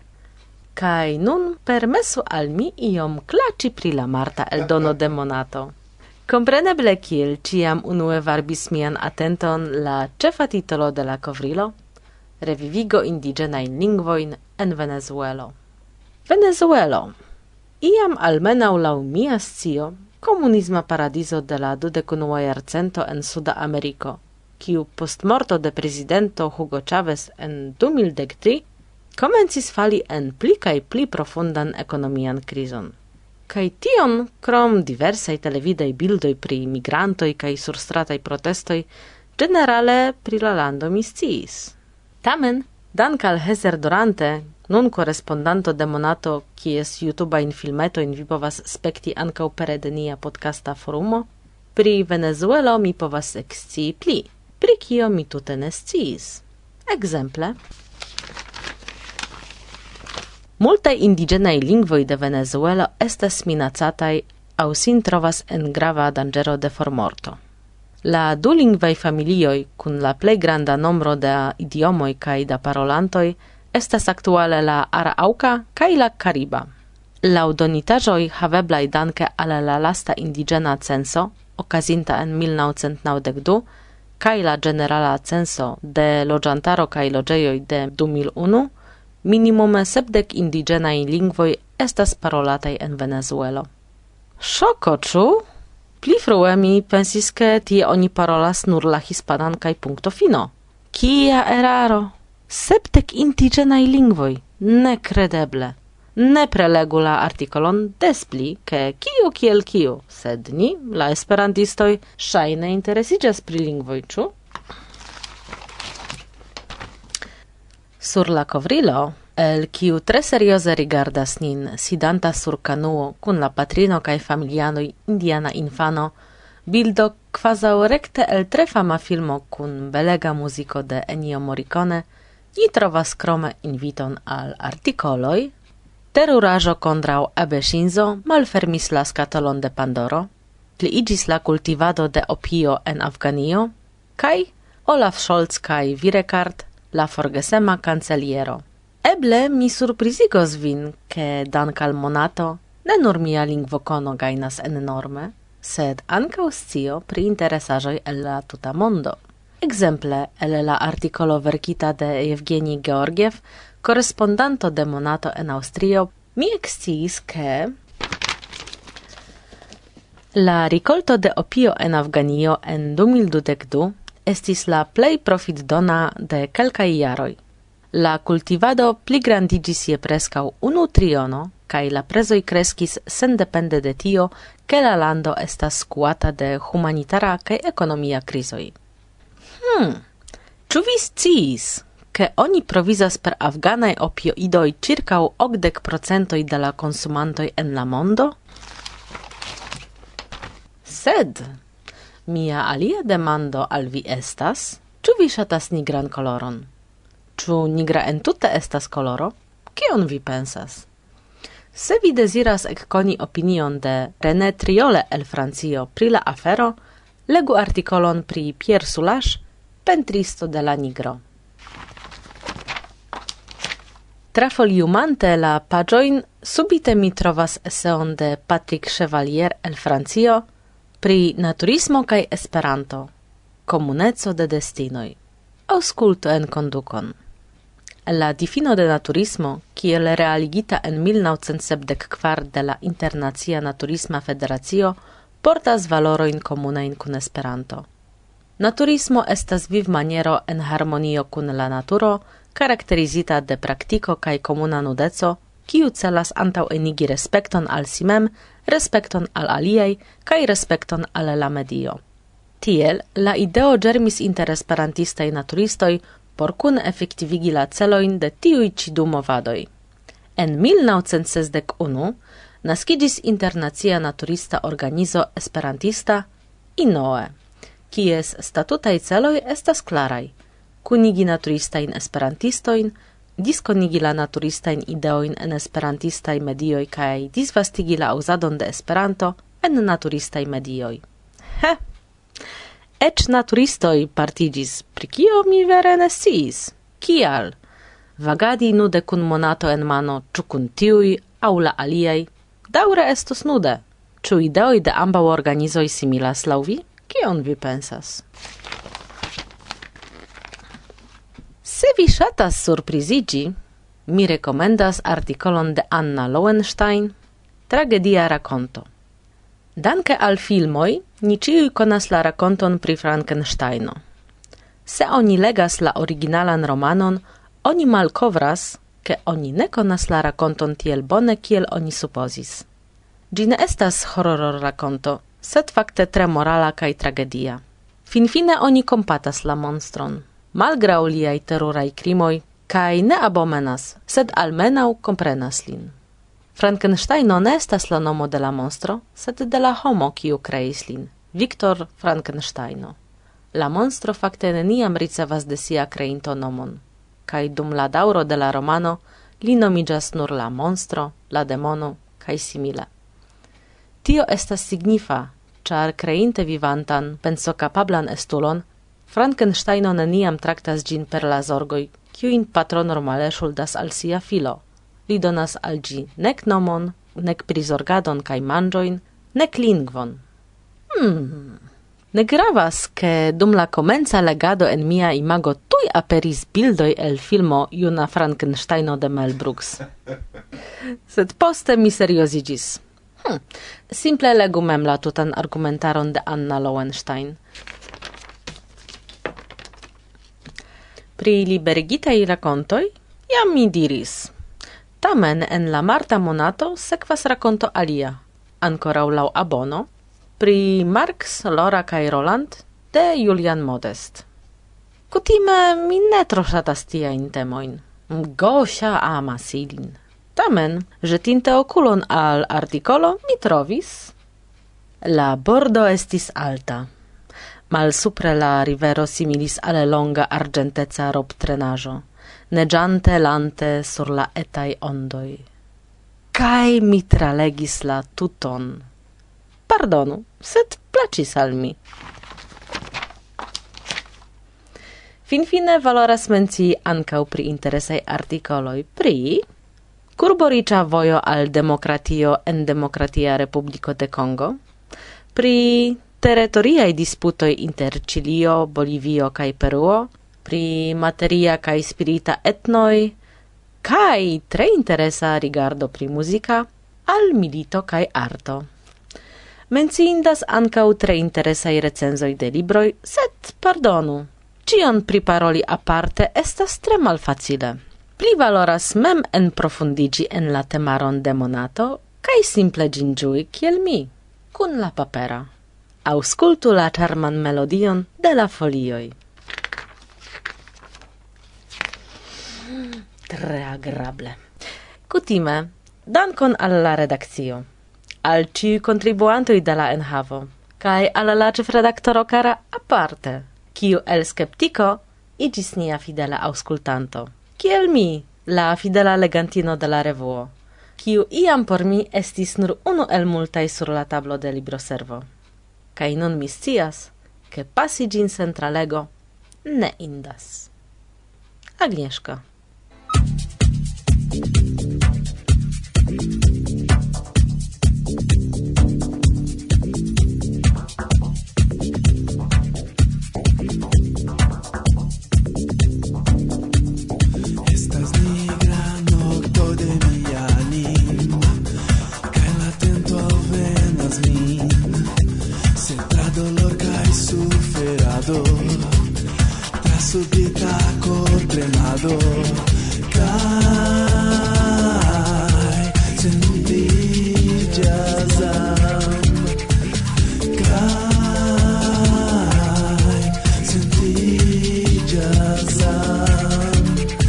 Kaj nun permesu al mi iom klaĉi pri la marta eldono de Monato. Kompreneble kiel ĉiam unue varbis mian atenton la ĉefa titolo de la kovrilo, revivigo indiĝenajn lingvojn en Venezuelo. Venezuelo. Iam almenaŭ laŭ mia scio, komunisma paradizo de la dudekunua jarcento en Suda Ameriko, kiu post morto de prezidento Hugo Chavez en du mil dek tri komencis fali en pli kaj pli profundan ekonomian krizon. Kaj tion, krom diversaj televidaj bildoj pri migrantoj kaj surstrataj protestoj, ĝenerale pri la lando mi sciis. Tamen, dank al Hezer Dorante, nun korespondanto de Monato, kies YouTubeajn filmetojn vi povas spekti ankaŭ pere de nia podcasta forumo, pri Venezuelo mi povas ekscii pli, pri kio mi tute ne sciis. Ekzemple, multaj indiĝenaj lingvoj de Venezuelo estas minacataj aŭ sin trovas en grava danĝero de formorto. La dulingvaj familioj kun la plej granda nombro da idiomoj kaj da parolantoj estas aktuale la araŭka kaj la kariba. Laŭ donitaĵoj haveblaj danke al la lasta indiĝena censo, okazinta en mil naŭcent naŭdek du, kaj la ĝenerala censo de loĝantaro kaj loĝejoj de du mil unu, minimume sepdek indiĝenaj lingvoj estas parolataj en Venezuelo. Ŝoko, ĉu? Pli frue mi pensis, ke tie oni parolas nur la hispanan kaj punkto fino. Kia eraro! Sepdek indiĝenaj lingvoj! Nekredeble! Ne prelegu la artikolon des pli, ke kiu kiel kiu, sed ni, la esperantistoj, ŝajne interesiĝas pri lingvoj, ĉu? Sur la kovrilo, el kiu tre serioze rigardas nin, sidanta sur kanuo kun la patrino kaj familianoj indiana infano, bildo kvazaŭ rekte el tre fama filmo kun belega muziko de Ennio Morricone, ni trovas krome inviton al artikoloj, teruraĵo kontraŭ Abe Shinzo malfermis la skatolon de Pandoro, pliiĝis la kultivado de opio en Afganio, kaj Olaf Scholz kaj Virekart, la forgesema kanceliero. Eble mi surprizigos vin, ke dank al Monato ne nur mia lingvokono gajnas enorme, sed ankaŭ scio pri interesaĵoj el la tuta mondo. Ekzemple el la artikolo verkita de Evgenij Georgiev, korespondanto de Monato en Aŭstrio, mi eksciis, ke La rikolto de opio en Afganio en du mil dudek du estis la plej profitdona de kelkaj jaroj. La kultivado pligrandiĝis je preskaŭ unu triono kaj la prezoj kreskis sendepende de tio, ke la lando estas skuata de humanitara kaj ekonomia krizoj. Hmm, ĉu vi sciis, ke oni provizas per afganaj opioidoj ĉirkaŭ okdek procentoj de la konsumantoj en la mondo? Sed mia alia demando al vi estas, ĉu vi ŝatas nigran koloron? Ĉu nigra entute estas koloro? Kion vi pensas? Se vi deziras ekkoni opinion de René Triole el Francio pri la afero, legu artikolon pri Pierre Soulages, pentristo de la nigro. Trafoliumante la paĝojn, subite mi trovas eseon de Patrick Chevalier el Francio pri naturismo kaj Esperanto, komuneco de destinoj. Aŭskultu en kondukon. La difino de naturismo, kiel realigita en mil naŭcent sepdek kvar de la Internacia Naturisma Federacio, portas valorojn komunajn kun Esperanto. Naturismo estas vivmaniero en harmonio kun la naturo, karakterizita de praktiko kaj komuna nudeco, kiu celas antaŭenigi respekton al si mem, respekton al aliaj kaj respekton al la medio. Tiel, la ideo ĝermis inter esperantistaj naturistoj por kun efektivigi la celojn de tiuj ĉi du movadoj. En mil naŭcent sesdek unu naskiĝis Internacia Naturista Organizo Esperantista I N O E, kies statutaj celoj estas klaraj: kunigi naturistajn esperantistojn, diskonigi la naturistajn ideojn en esperantistaj medioj kaj disvastigi la uzadon de Esperanto en naturistaj medioj. He! Eĉ naturistoj partiĝis, pri kio mi vere ne sciis. Kial? Vagadi nude kun monato en mano, ĉu kun tiuj aŭ la aliaj, daŭre estos nude. Ĉu ideoj de ambaŭ organizoj similas laŭ vi? Kion vi pensas? Se vi ŝatas surpriziĝi, mi rekomendas artikolon de Anna Lowenstein, Tragedia rakonto. Danke al filmoj, ni ĉiuj konas la rakonton pri Frankensteino. Se oni legas la originalan romanon, oni malkovras, ke oni ne konas la rakonton tiel bone, kiel oni supozis. Ĝi ne estas horor-rakonto, sed fakte tre morala kaj tragedia. Finfine oni kompatas la monstron, malgraŭ liaj teruraj krimoj, kaj ne abomenas, sed almenaŭ komprenas lin. Frankensteino ne estas la nomo de la monstro, sed de la homo, kiu kreis lin, Victor Frankensteino. La monstro fakte neniam ricevas de sia kreinto nomon, kaj dum la daŭro de la romano li nomiĝas nur la monstro, la demono kaj simile. Tio estas signifa, ĉar kreinte vivantan, pensokapablan estulon, Frankensteino neniam traktas ĝin per la zorgoj, kiujn patro normale ŝuldas al sia filo. Li donas al ĝi nek nomon, nek prizorgadon kaj manĝojn, nek lingvon. Hmm. Ne gravas, ke dum la komenca legado en mia imago tuj aperis bildoj el filmo Juna Frankensteino de Mel Brooks. Sed poste mi serioziĝis. Hm. Simple legu mem la tutan argumentaron de Anna Lowenstein. Pri liberigitaj rakontoj jam mi diris. Tamen en la marta monato sekvas rakonto alia, ankoraŭ laŭ abono, pri Marx, Lora kaj Roland de Julian Modest. Kutime mi ne tro ŝatas tiajn temojn. Gosia amas ilin. Tamen, ĵetinte okulon al artikolo, mi trovis. La bordo estis alta. Malsupre la rivero similis al longa arĝenteca robtrenaĵo, neĝante lante sur la etaj ondoj. Kaj mi tralegis la tuton. Pardonu, sed plaĉis al mi. Finfine valoras mencii ankaŭ pri interesaj artikoloj pri kurboriĉa vojo al demokratio en Demokratia Republiko de Kongo, pri teritoriaj disputoj inter Ĉilio, Bolivio kaj Peruo, pri materia kaj spirita etnoj, kaj tre interesa rigardo pri muzika al milito kaj arto. Menciindas ancau tre interesai recenzoi de libroi, sed pardonu. Cion priparoli aparte estas tre malfacile. Pli valoras mem en profundigi en la temaron de monato, kai simple gin giui kiel mi, kun la papera. Auscultu la charman melodion de la folioi. Tre agrable. Kutime, dankon al la redakcio, al ciu contribuantoi de la enhavo, kai al la ĉefredaktoro kara aparte, kiu el skeptiko igis nia fidela auskultanto, kiel mi, la fidela legantino de la revuo, kiu iam por mi estis nur unu el multaj sur la tablo de libroservo. Kai nun mi scias, ke pasi ĝin sen tralego ne indas. Agnieszka. Estas nigra nokto de mia animo, kaj la tento alvenas min, sed tra dolor kaj suferado, tra subita kortremado, kaj sentiĝas am, kaj sentiĝas am.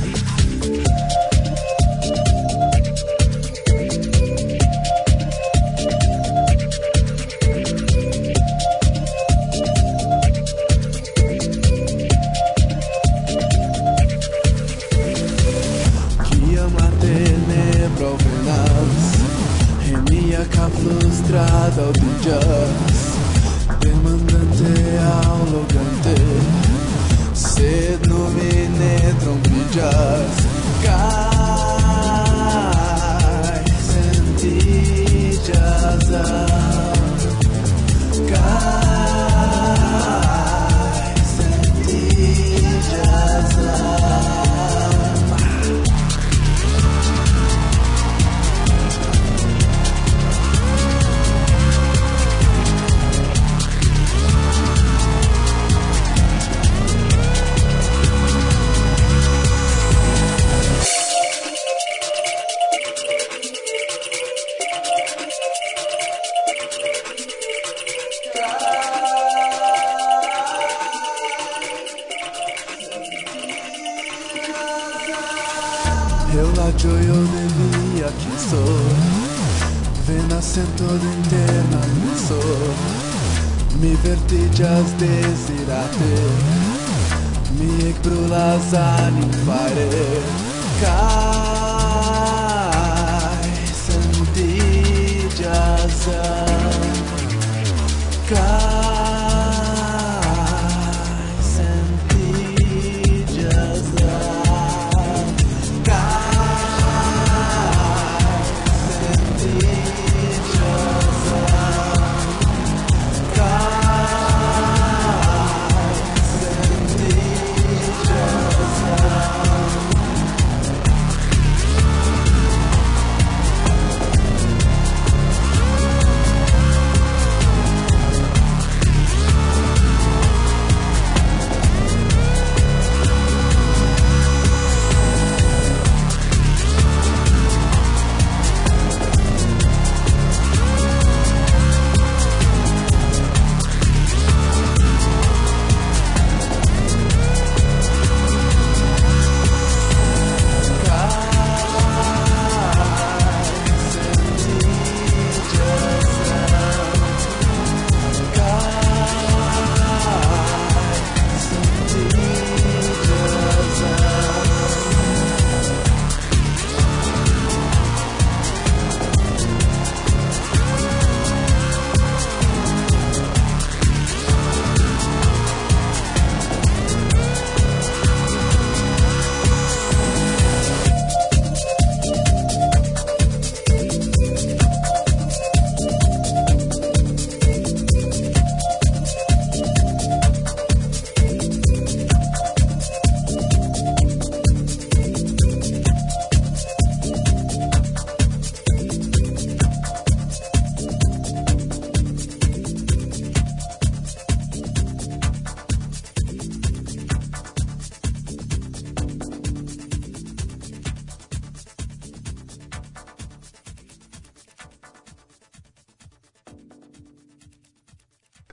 Frustrado brillas, demandante aulogante, sed nomine trompillas, kai sentillas kai sentillas eu la gioio de via che so, venas sento d'interna so, mi vertigas desirate, mi ekbrulas anim fare, kai sentigas kai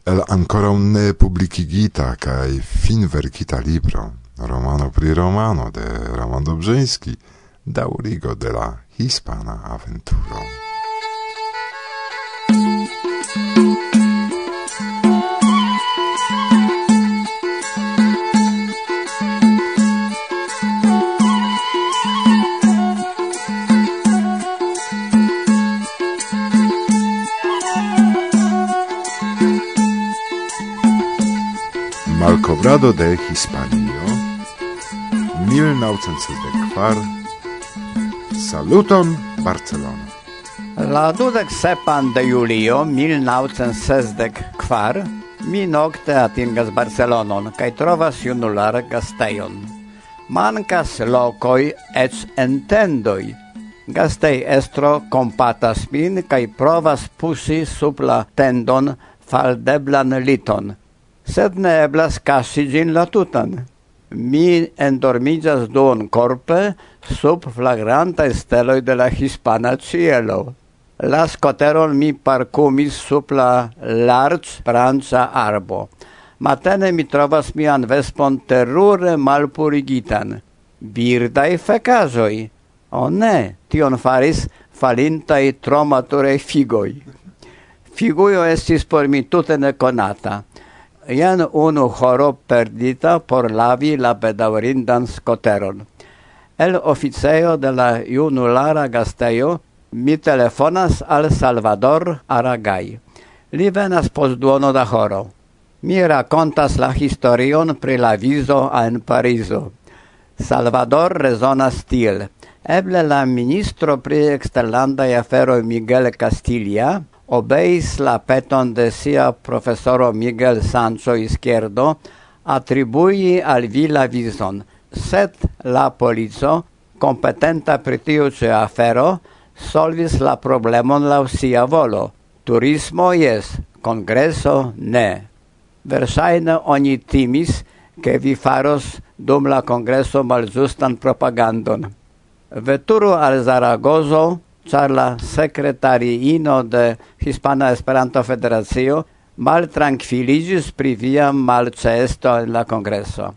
el ancora un ne publicigita kai fin verkita libro, romano pri romano de Roman Dobrzyński, daŭrigo de la hispana aventuro. Malcovrado de Hispanio, mil naŭcent sesdek kvar, saluton Barcelono. La dudek sepan de julio mil naŭcent sesdek kvar, mi nokte atingas Barcelonon kaj trovas junular gastejon. Mankas lokoj eĉ en tendoj. Gastej estro kompatas min kaj provas pusi sub la tendon faldeblan liton, sed ne eblas kasi ĝin la tutan. Mi endormiĝas duon korpe sub flagrantaj steloj de la hispana ĉielo. La skoteron mi parkumis sub la larĝbranĉa arbo. Matene mi trovas mian vespon terure malpurigitan. Birdaj fekaĵoj. O ne, tion faris falintaj tromaturaj figoj. Figujo estis por mi tute nekonata. Jen unu horo perdita por lavi la bedaŭrindan skoteron. El oficejo de la junulara gastejo mi telefonas al Salvador Aragay. Li venas post duono da horo. Mi rakontas la historion pri la vizo en Parizo. Salvador rezonas tiel. Eble la ministro pri eksterlandaj aferoj Miguel Castilla obeis la peton de sia profesoro Miguel Sancho Izquierdo atribui al vi la vizon, sed la polico, competenta pri tiu ĉi afero, solvis la problemon laŭ sia volo. Turismo jes, kongreso ne. Verŝajne oni timis, ke vi faros dum la kongreso malĝustan propagandon. Veturu al Zaragozo, ĉar la sekretariino de Hispana Esperanto Federacio maltrankviliĝis pri via malĉeesto en la kongreso.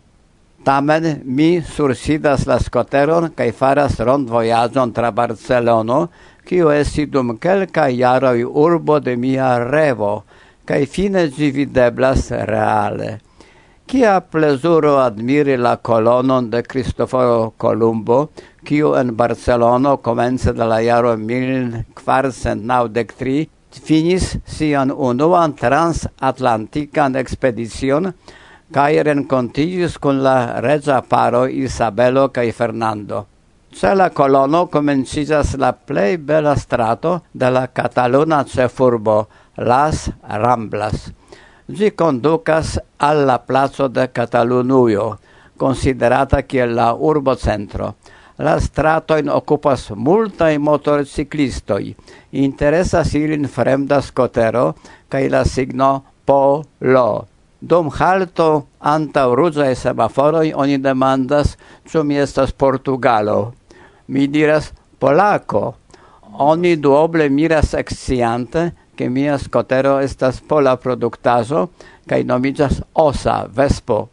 Tamen mi sursidas la skoteron kaj faras rondvojaĝon tra Barcelono, kiu estis dum kelkaj jaroj urbo de mia revo, kaj fine ĝi videblas reale. Kia plezuro admiri la kolonon de Cristoforo Columbo, kiu en Barcelono komence de la jaro mil kvarcent naŭdek tri finis sian unuan transatlantikan ekspedicion kaj renkontiĝis kun la reĝa paro Isabelo kaj Fernando. Ĉe la kolono komenciĝas la plej bela strato de la kataluna ĉefurbo, Las Ramblas. Ĝi kondukas al la placo de Katalunujo, konsiderata kiel la urbocentro. La stratojn okupas multaj motorciklistoj. Interesas ilin fremda skotero kaj la signo Polo. Dum halto antaŭ ruĝaj semaforoj oni demandas, ĉu mi estas portugalo. Mi diras polako. Oni duoble miras eksciante, ke mia skotero estas pola produktaĵo kaj nomiĝas Osa, Vespo,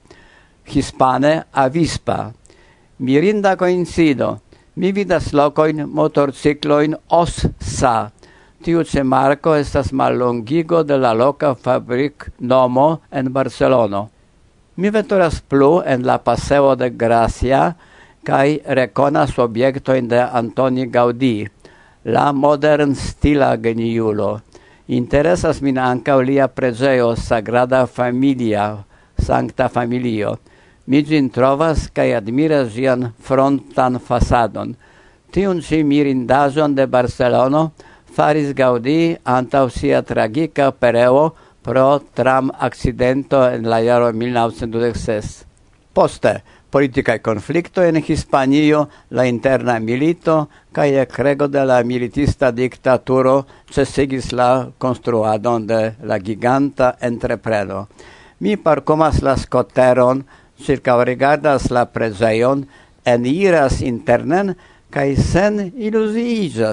hispane Avispa. Mirinda koincido. Mi vidas lokojn motorciklojn Ossa. Tiu ĉi marko estas mallongigo de la loka fabriknomo en Barcelono. Mi veturas plu en la Paseo de Gracia kaj rekonas objektojn de Antoni Gaudí, la modernstila geniulo. Interesas min ankaŭ lia preĝejo Sagrada Familia, Sankta Familio. Mi ĝin trovas kaj admiras ĝian frontan fasadon. Tiun ĉi mirindaĵon de Barcelono faris Gaudí antaŭ sia tragika pereo pro tram-akcidento en la jaro mil naŭcent dudek ses. Poste, politikaj konfliktoj en Hispanio, la interna milito kaj ekrego de la militista diktaturo ĉesigis la konstruadon de la giganta entrepreno. Mi parkumas la skoteron, ĉirkaŭrigardas la preĝejon, eniras internen kaj sen iluziiĝas,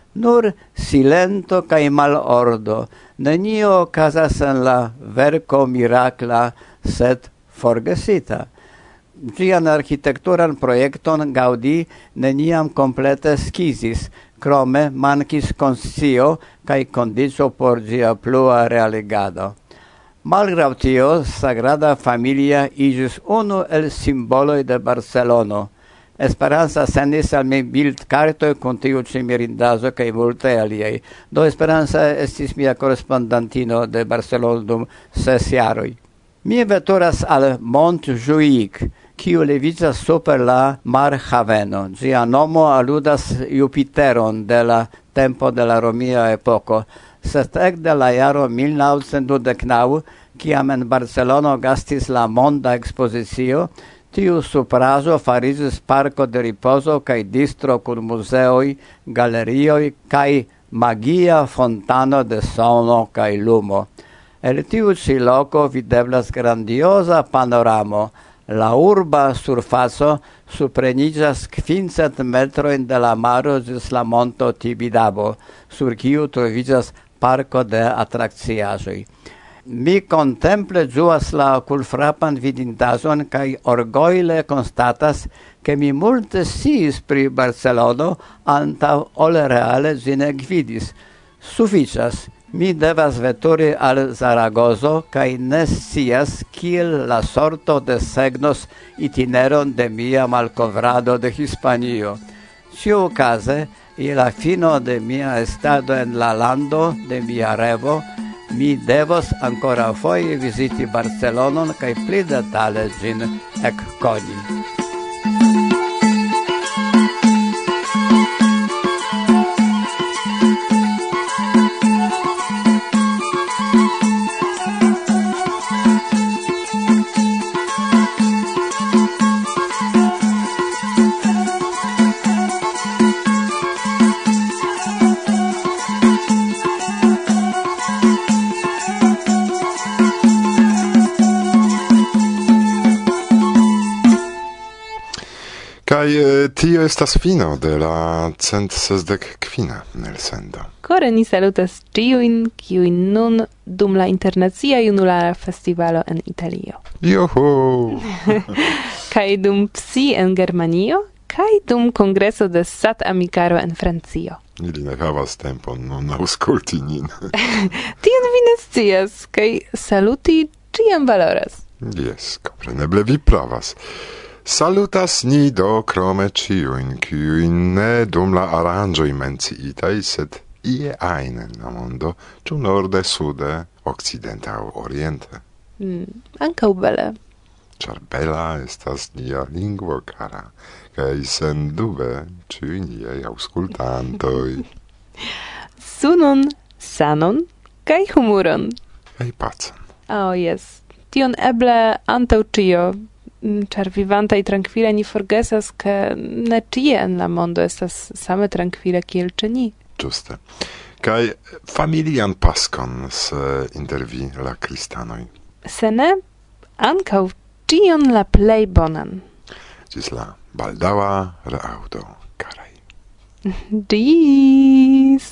Nur silento kaj malordo, nenio okazas en la verko mirakla, sed forgesita. Gian architekturan projekton Gaudí neniam komplete skizis, krome mankis konscio kaj kondiĉo por ĝia plua realigado. Malgraŭ tio, Sagrada Familia iĝis unu el simboloj de Barcelono. Esperanza sendis al mi bildkartoj kun tiu ĉi mirindaĵo kaj multaj aliaj. Do Esperanza estis mia korespondantino de Barcelono dum ses jaroj. Mi veturas al Montjuïc, kiu leviĝas super la marhaveno. Ĝia nomo aludas Jupiteron de la tempo de la romia epoko. Sed ekde la jaro mil naŭcent dudek naŭ, kiam en Barcelono gastis la monda ekspozicio, tiu supraĵo fariĝis parko de ripozo kaj distro kun muzeoj, galerioj kaj magia fontano de sono kaj lumo. El tiu ĉi loko videblas grandioza panoramo. La urba surfaco supreniĝas kvincent metrojn de la maro ĝis la monto Tibidabo, sur kiu troviĝas parko de atrakciaĵoj. Mi kontemple ĝuas la okulfrapan vidindaĵon kaj orgojle konstatas, ke mi multe sciis pri Barcelono antaŭ ol reale ĝin ekvidis. Sufiĉas. Mi devas veturi al Zaragozo kaj ne scias kiel la sorto desegnos itineron de mia malkovrado de Hispanio. Ĉiuokaze, je la fino de mia estado en la lando de mia revo, mi devos ankoraŭfoje viziti Barcelonon kaj pli detale ĝin ekkoni. Kaj tio estas fino de la cent sesdek kvina elsendo. Kore ni salutas ĉiujn, kiuj nun dum la Internacia Junulara Festivalo en Italio. Juhu! Kaj dum Psi en Germanio, kaj dum kongreso de Sat Amikaro en Francio. Ili ne havas tempon nun aŭskulti nin. Tion vi ne scias, kaj saluti ĉiam valoras. Jes, kompreneble vi pravas. Salutas ni do krome ĉiujn, kiuj ne dum la aranĝoj menciitaj, sed ie ajn en la mondo, ĉu norde, sude, okcidente aŭ oriente. Mm, ankaŭ bele. Ĉar bela estas nia lingvo kara, kaj sendube ĉiuj niaj aŭskultantoj. Sunon, sanon kaj humuron. Kaj pacon. Oh, jes. Tion eble antaŭ ĉio, ĉar vivantaj trankvile ni forgesas, ke ne ĉie en la mondo estas same trankvile kiel ĉe ni. Ĝuste. Kaj familian paskon se inter vi la kristanoj. Se ne, ankaŭ ĉion la plej bonan. Ĝis la baldaŭa reaŭdo, karaj. Ĝis!